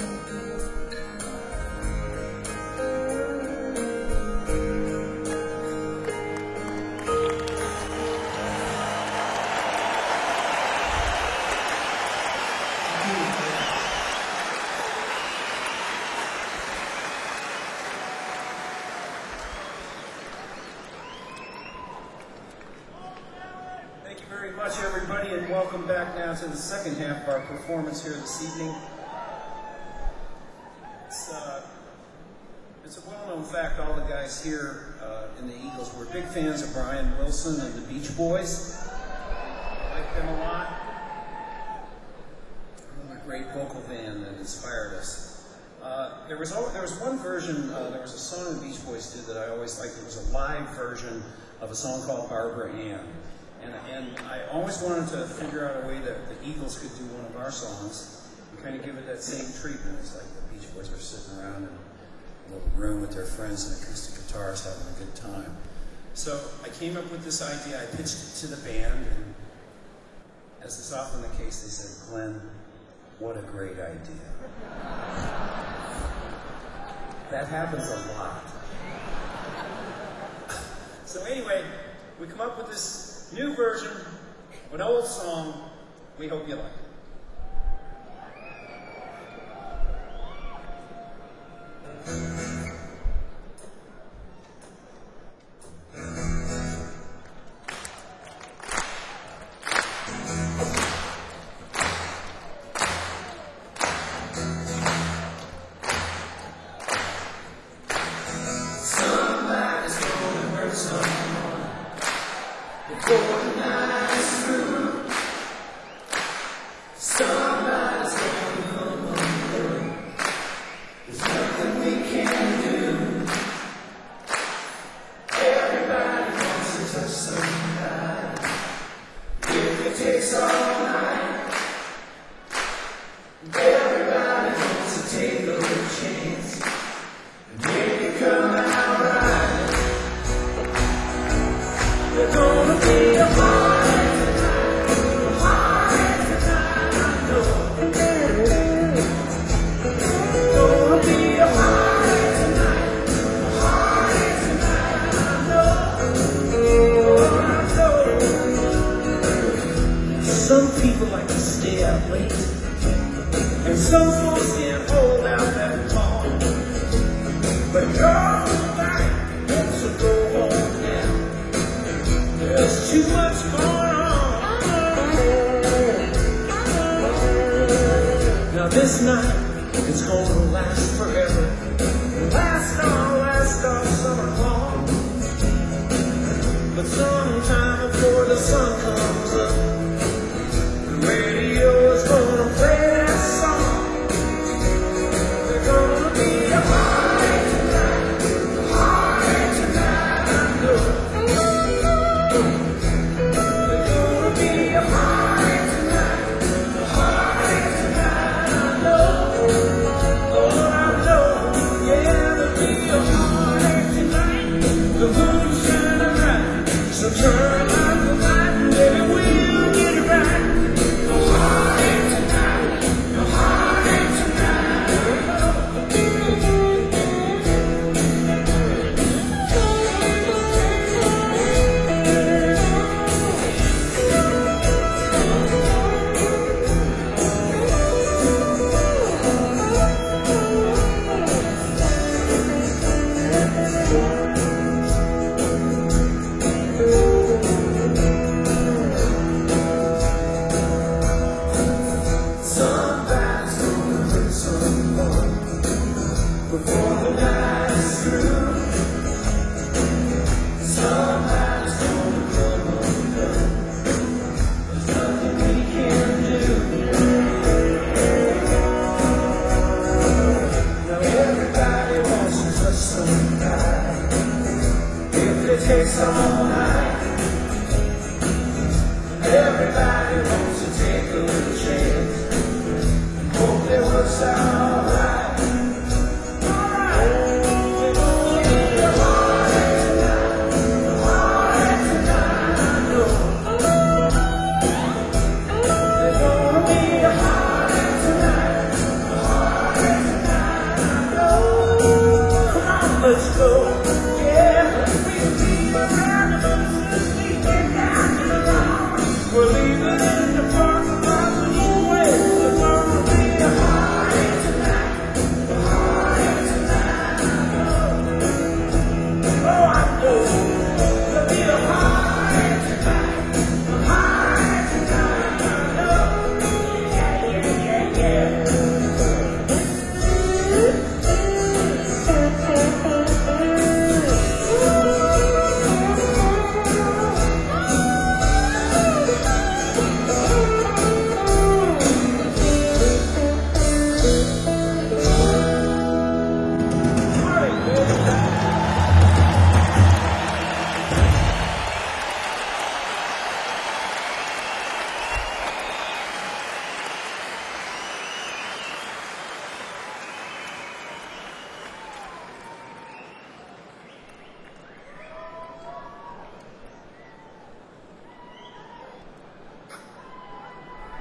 Thank you very much, everybody, and welcome back now to the second half of our performance here this evening. It's, uh, it's a well-known fact, all the guys here uh, in the Eagles were big fans of Brian Wilson and the Beach Boys. I like them a lot. Another great vocal band that inspired us. Uh, there was al- there was one version, uh, there was a song the Beach Boys did that I always liked. It was a live version of a song called Barbara Ann. And, and I always wanted to figure out a way that the Eagles could do one of our songs and kind of give it that same treatment. It's like the Beach Boys are sitting around in a little room with their friends and acoustic guitars having a good time. So I came up with this idea. I pitched it to the band, and as is often the case, they said, "Glenn, what a great idea." That happens a lot. So anyway, we come up with this new version of an old song. We hope you like it. Somebody's gonna hurt someone before the night's through. Somebody's gonna come unglued. There's nothing we can do. Everybody wants to touch somebody. If it takes all night, everybody wants to take a little chance and make it come out right. There's gonna be a party tonight, a party tonight, I know. Gonna be a party tonight, a party tonight, I know. Oh, I know. Some people like to stay out late, and some folks can't hold out that long. But girls tonight want to go home now. There's too much going on. Now this night is gonna last forever. Last all, last all summer long. But sometime before the sun comes up, the radio is gonna play that song. There's gonna be a party tonight, a party tonight, I know. There's gonna be a party tonight, a party tonight, I know. Oh, I know, yeah, there'll be a party tonight. The moon's shining bright, so turn out the light, and baby, we'll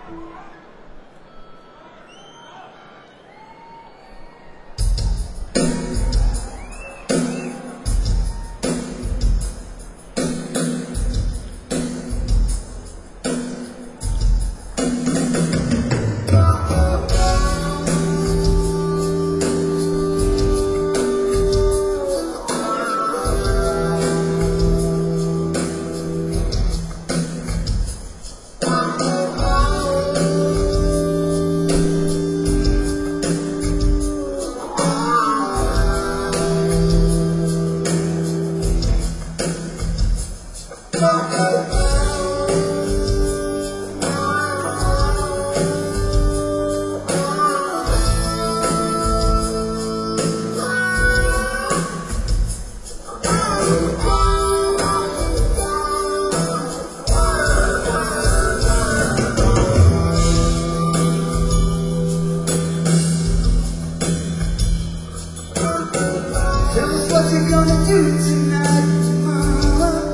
Tell us what you're gonna do tonight, tomorrow.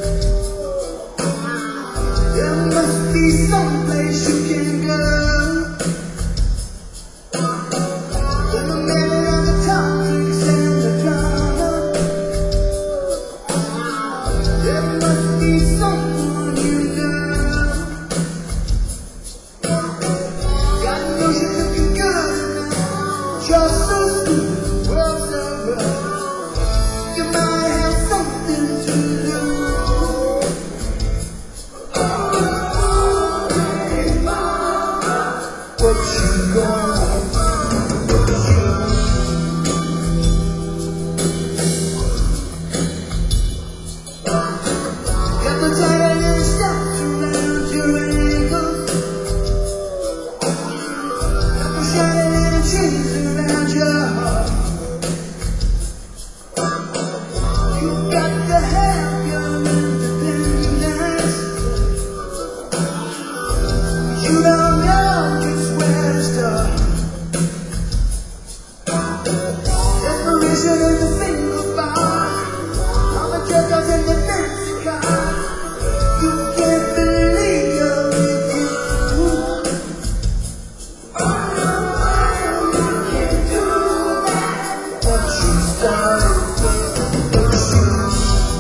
There must be some place you can go. When the man on the top drinks and the drama, there must be someone you know. God knows you're looking good tonight. You're so sweet, the world's so rough. You might have something to lose. Hey, mama, what you gonna do? Got the tight little straps around your ankles. Got the shiny little chains around your heart. You got to have your independence. You don't know just where to start. Desperation in the single bar. All the jokers in the fancy car. You can't believe you're with you. You can't do that. What you started with the shoes.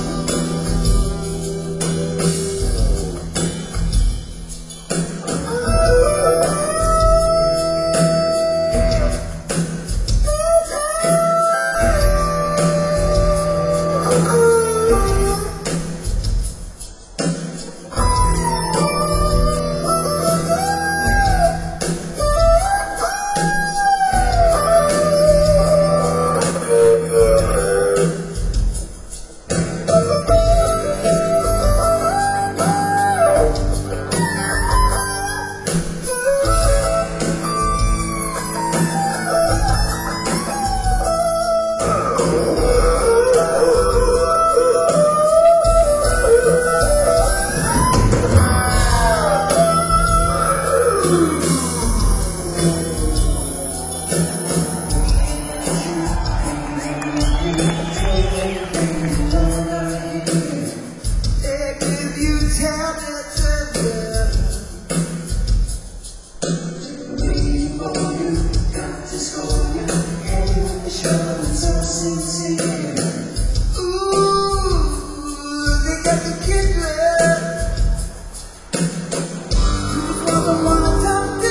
They give you tablets of love. Before you got to score you, and with the show so sincere. Ooh, they got the kid love. You never wanna talk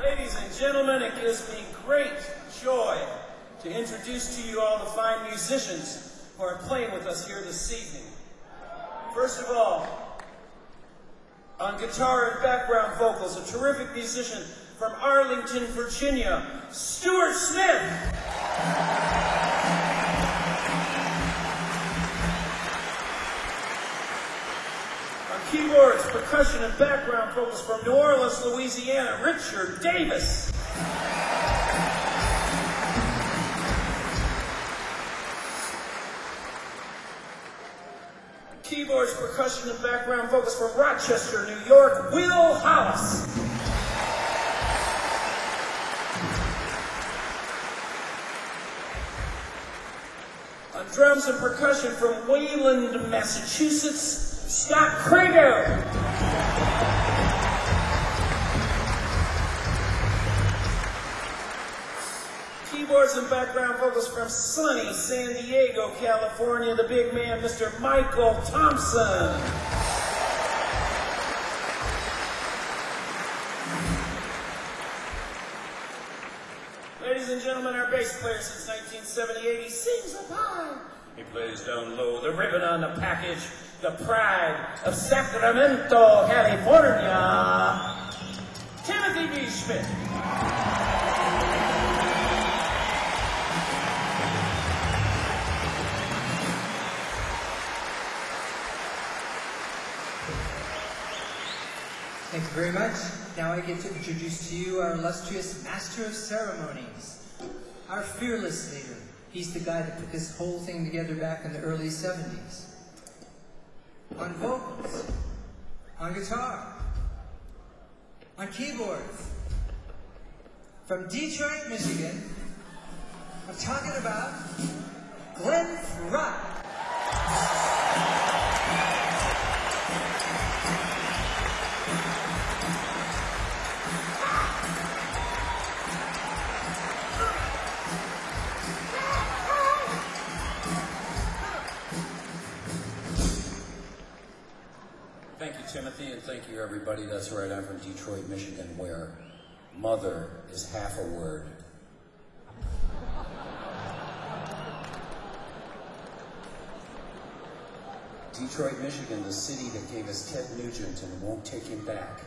Ladies and gentlemen, it gives me great joy to introduce to you all the fine musicians who are playing with us here this evening. First of all, on guitar and background vocals, a terrific musician from Arlington, Virginia, Stuart Smith. Keyboards, percussion, and background vocals from New Orleans, Louisiana, Richard Davis. Keyboards, percussion, and background vocals from Rochester, New York, Will Hollis. On drums and percussion from Wayland, Massachusetts, Scott Crago. Keyboards and background vocals from sunny San Diego, California, the big man, Mister Michael Thompson. Ladies and gentlemen, our bass player since nineteen seventy-eight, he sings up high. He plays down low, the ribbon on the package, the pride of Sacramento, California, Timothy B. Schmidt. Thank you very much. Now I get to introduce to you our illustrious Master of Ceremonies, our fearless leader. He's the guy that put this whole thing together back in the early seventies. On vocals, on guitar, on keyboards, from Detroit, Michigan, I'm talking about Glenn Frey. Thank you, Timothy, and thank you, everybody. That's right, I'm from Detroit, Michigan, where mother is half a word. Detroit, Michigan, the city that gave us Ted Nugent and won't take him back.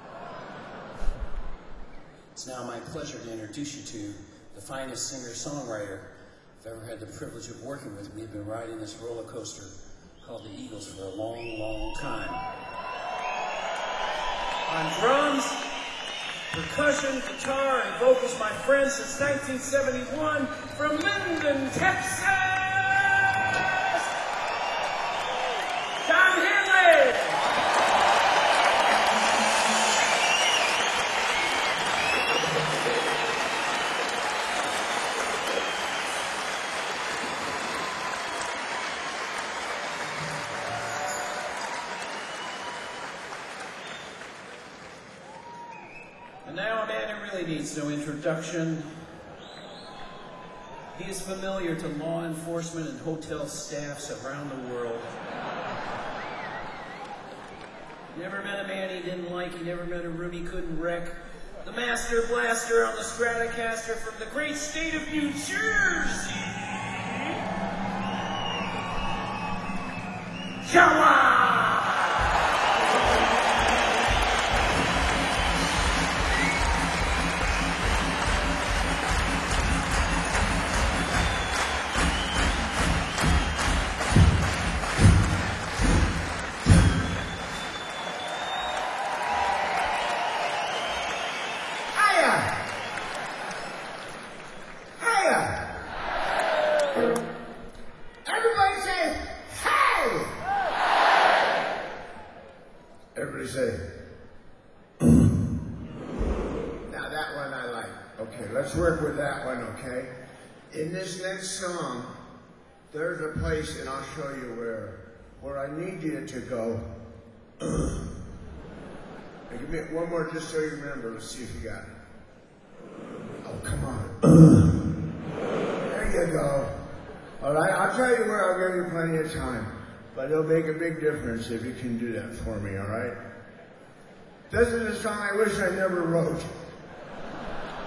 It's now my pleasure to introduce you to the finest singer-songwriter I've ever had the privilege of working with. We've been riding this roller coaster called the Eagles for a long, long time. On drums, percussion, guitar, and vocals, my friend since nineteen seventy-one, from Linden, Texas, John Henley. And now a man who really needs no introduction. He is familiar to law enforcement and hotel staffs around the world. Never met a man he didn't like. He never met a room he couldn't wreck. The master blaster on the Stratocaster from the great state of New Jersey. Jawa! Everybody say, hey! Everybody say, now that one I like. Okay, let's work with that one, okay? In this next song, there's a place, and I'll show you where, where I need you to go. Give me one more just so you remember. Let's see if you got it. Oh, come on. There you go. All right, I'll tell you where. I'll give you plenty of time. But it'll make a big difference if you can do that for me, all right? This is a song I wish I never wrote.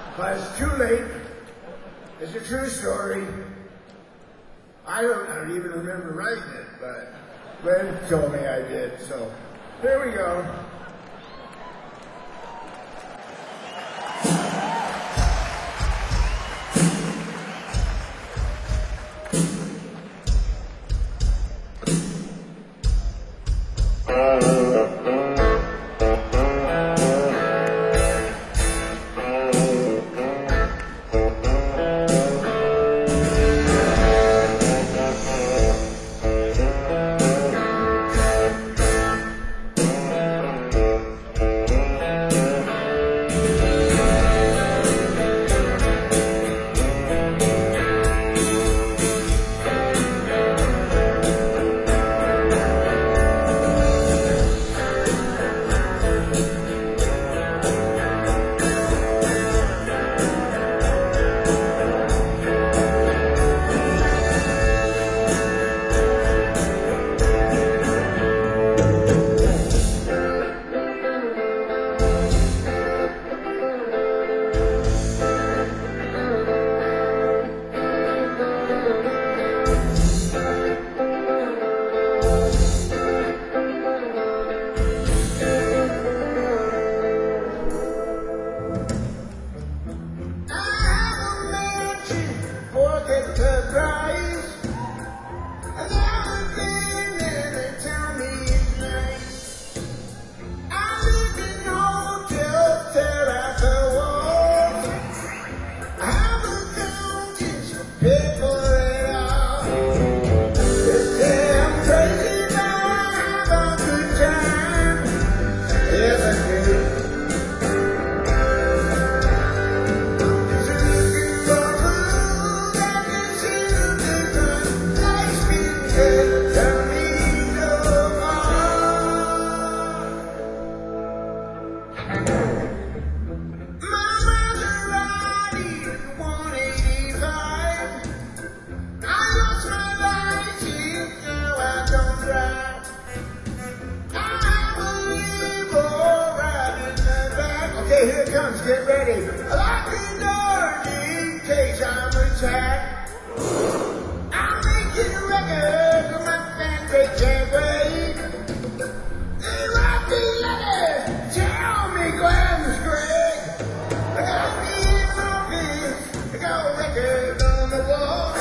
But it's too late. It's a true story. I don't, I don't even remember writing it, but Red told me I did. So here we go. Get ready. Lock the door in case I'm attacked. I'm making a record for my fans, they can't wait. They write me letters, tell me Glenn Scragg. I got me in my office, I got a record on the wall.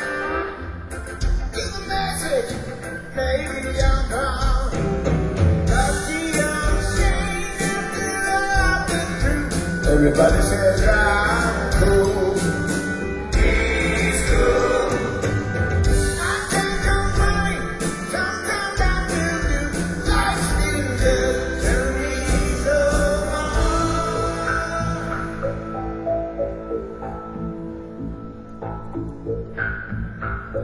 Give a message, maybe I'm gone. Everybody says I'm cool. He's cool. I can't come running. Sometimes I feel you. Life's been good. Turn me so on.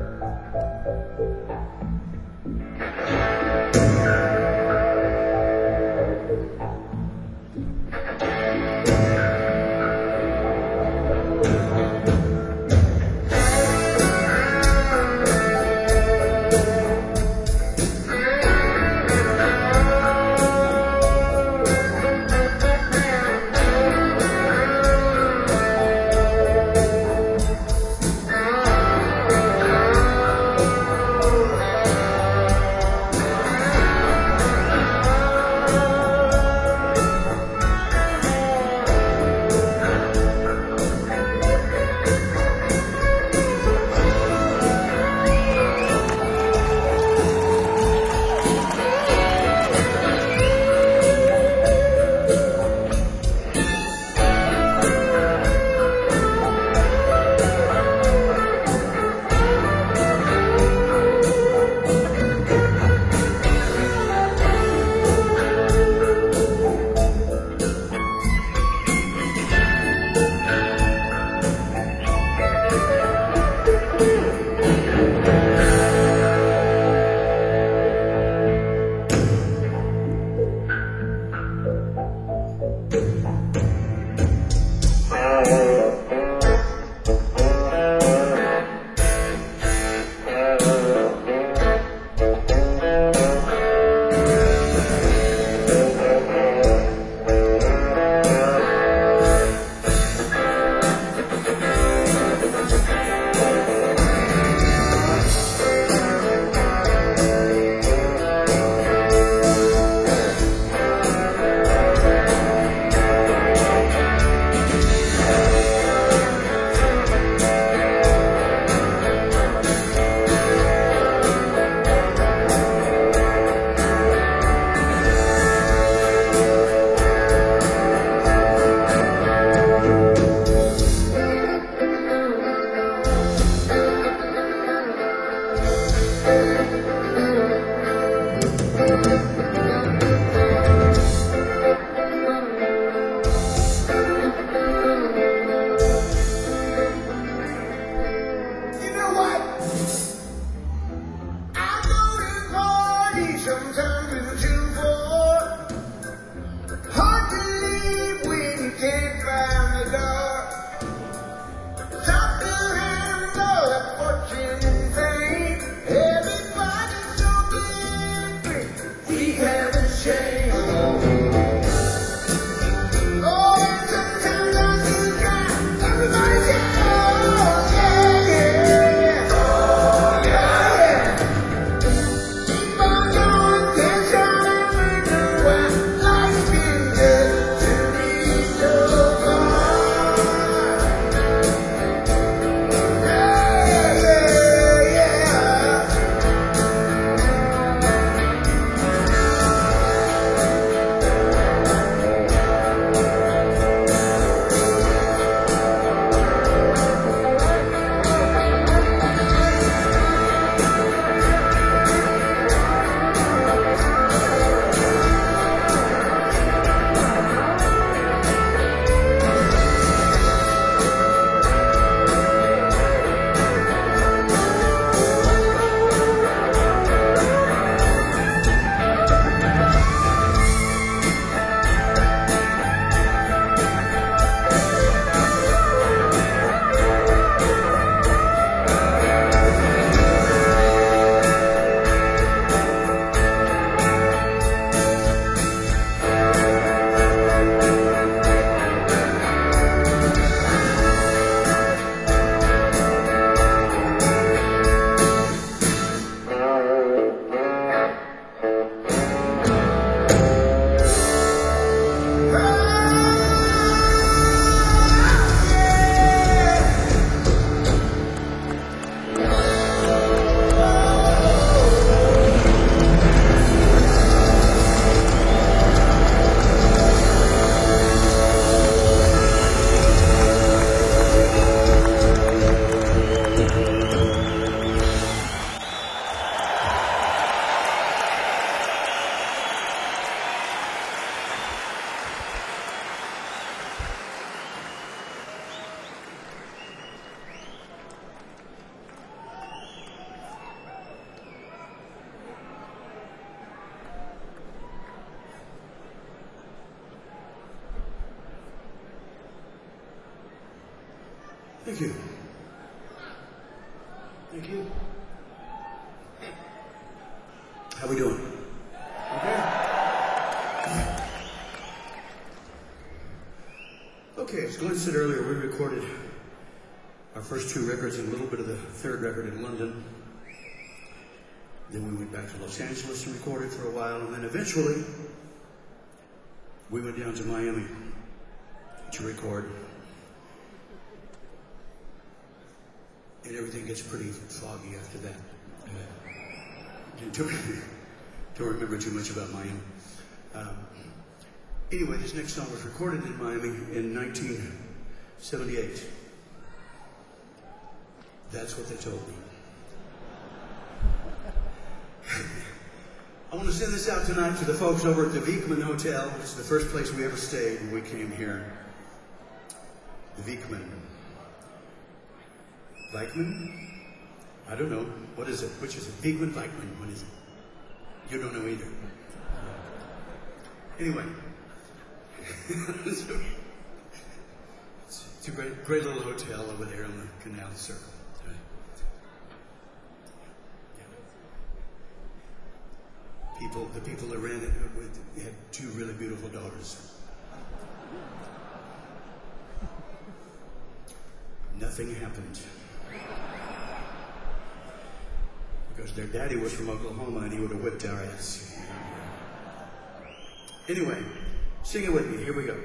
Thank you. Thank you. How we doing? Okay. Okay, as Glenn said earlier, we recorded our first two records and a little bit of the third record in London. Then we went back to Los Angeles and recorded for a while, and then eventually we went down to Miami to record. And everything gets pretty foggy after that. Uh, don't, don't remember too much about Miami. Um, anyway, this next song was recorded in Miami in nineteen seventy-eight. That's what they told me. I want to send this out tonight to the folks over at the Viekman Hotel. It's the first place we ever stayed when we came here. The Viekman. Viekman? I don't know. What is it? Which is it? Viekman, Viekman. What is it? You don't know either. Anyway. it's, it's a great, great little hotel over there on the Canal Circle. People, the people that ran it had two really beautiful daughters. Nothing happened. Because their daddy was from Oklahoma and he would have whipped our ass. Anyway, sing it with me. Here we go.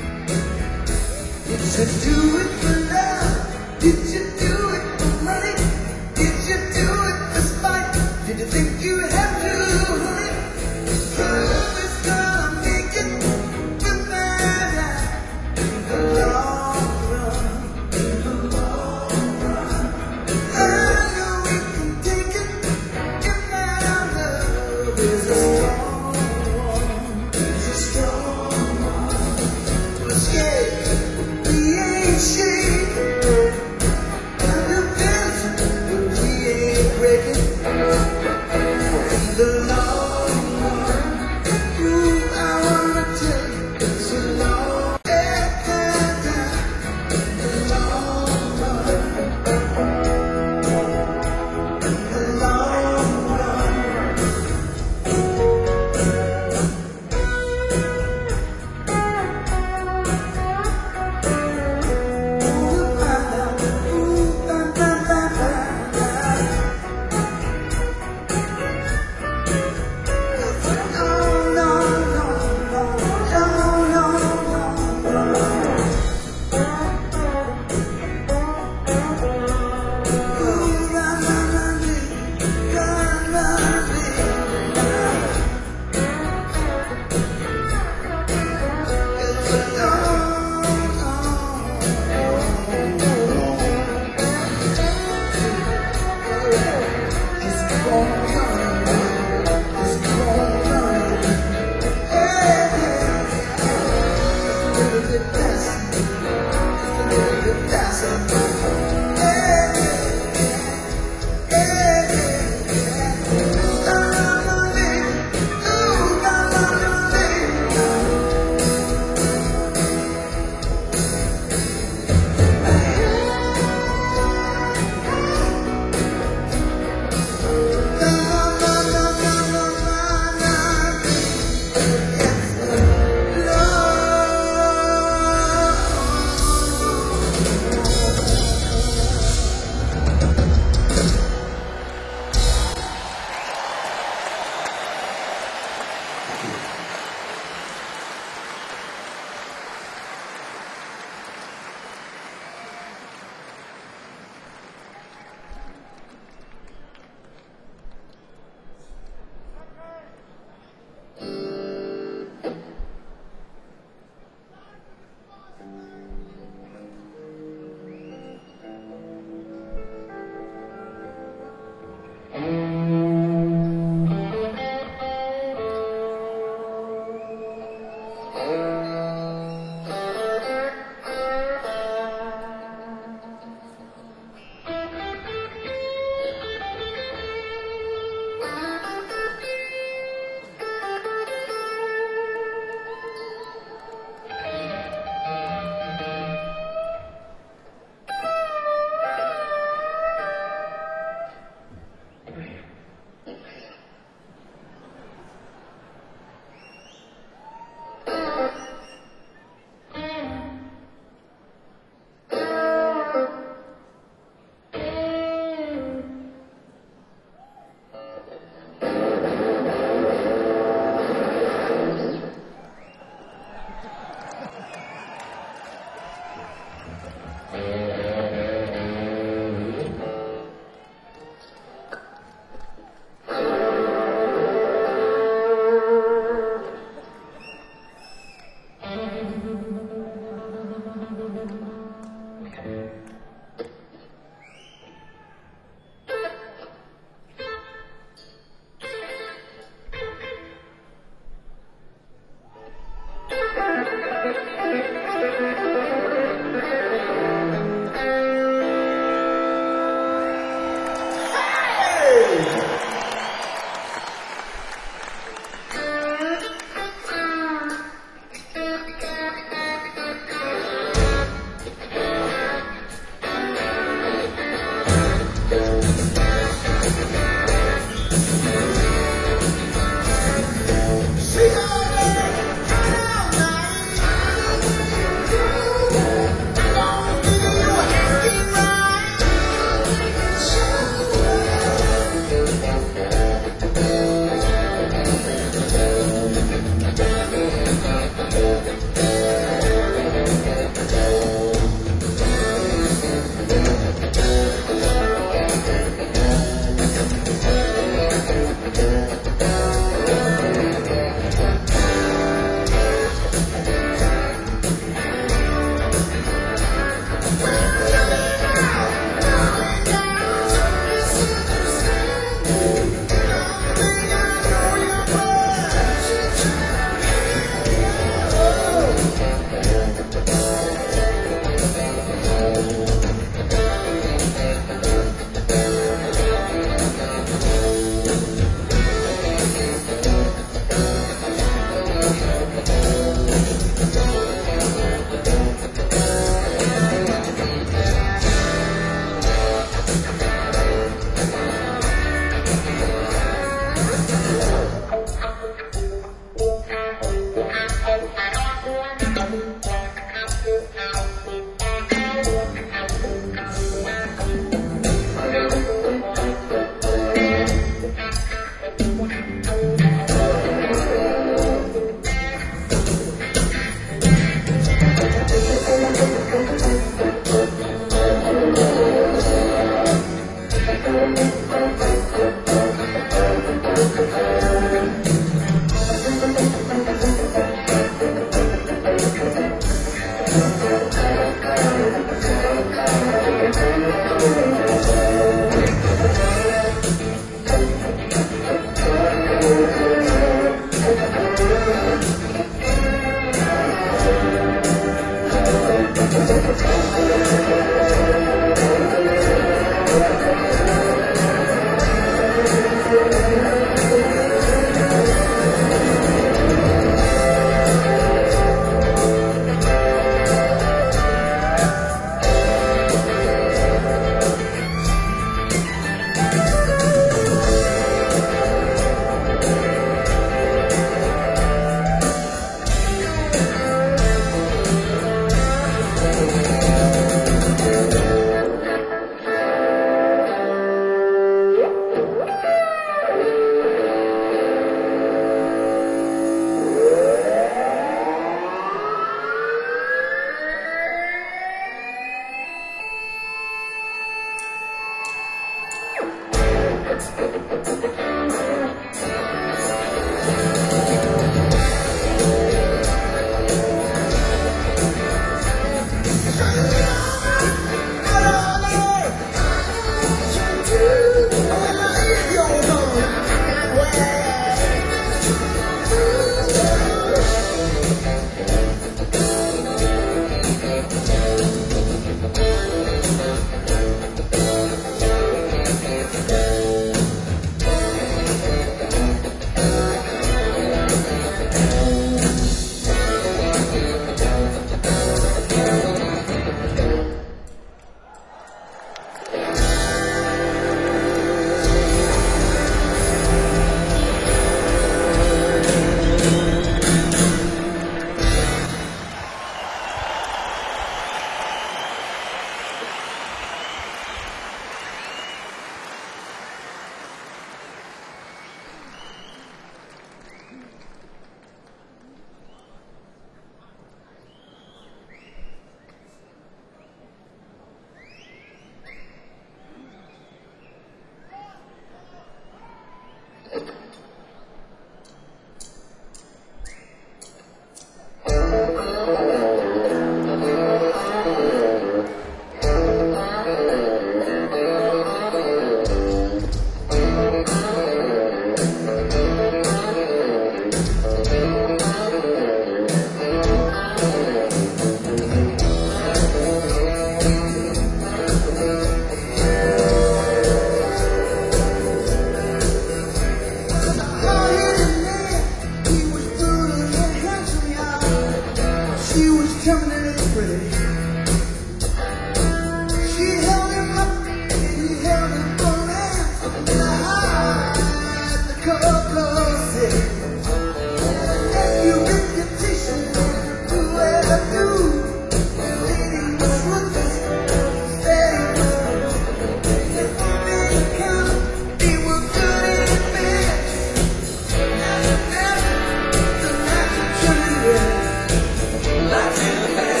Life in the past.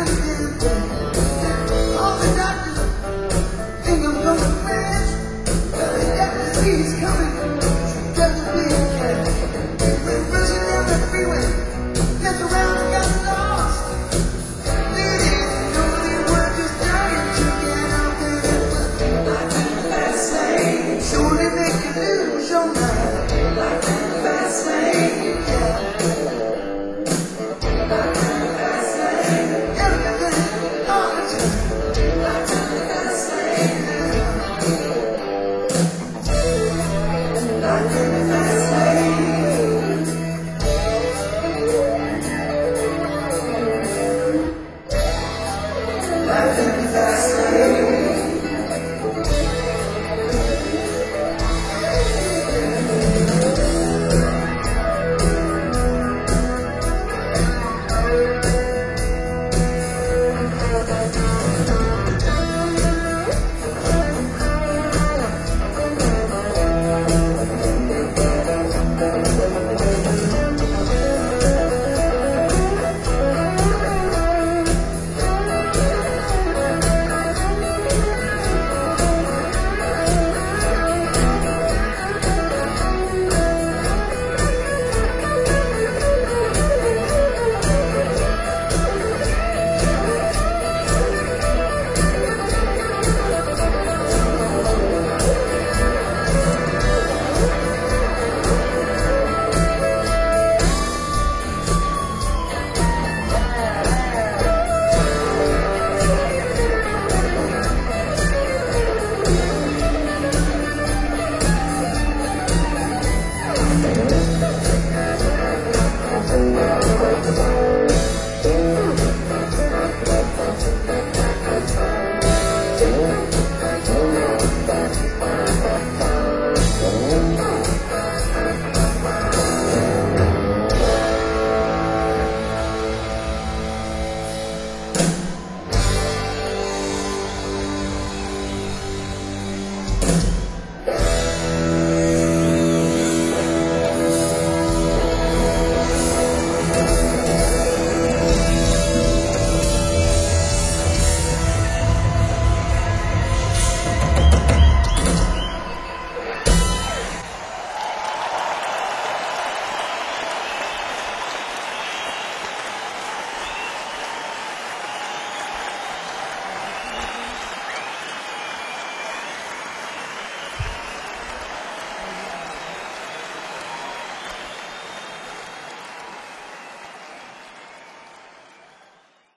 night and day.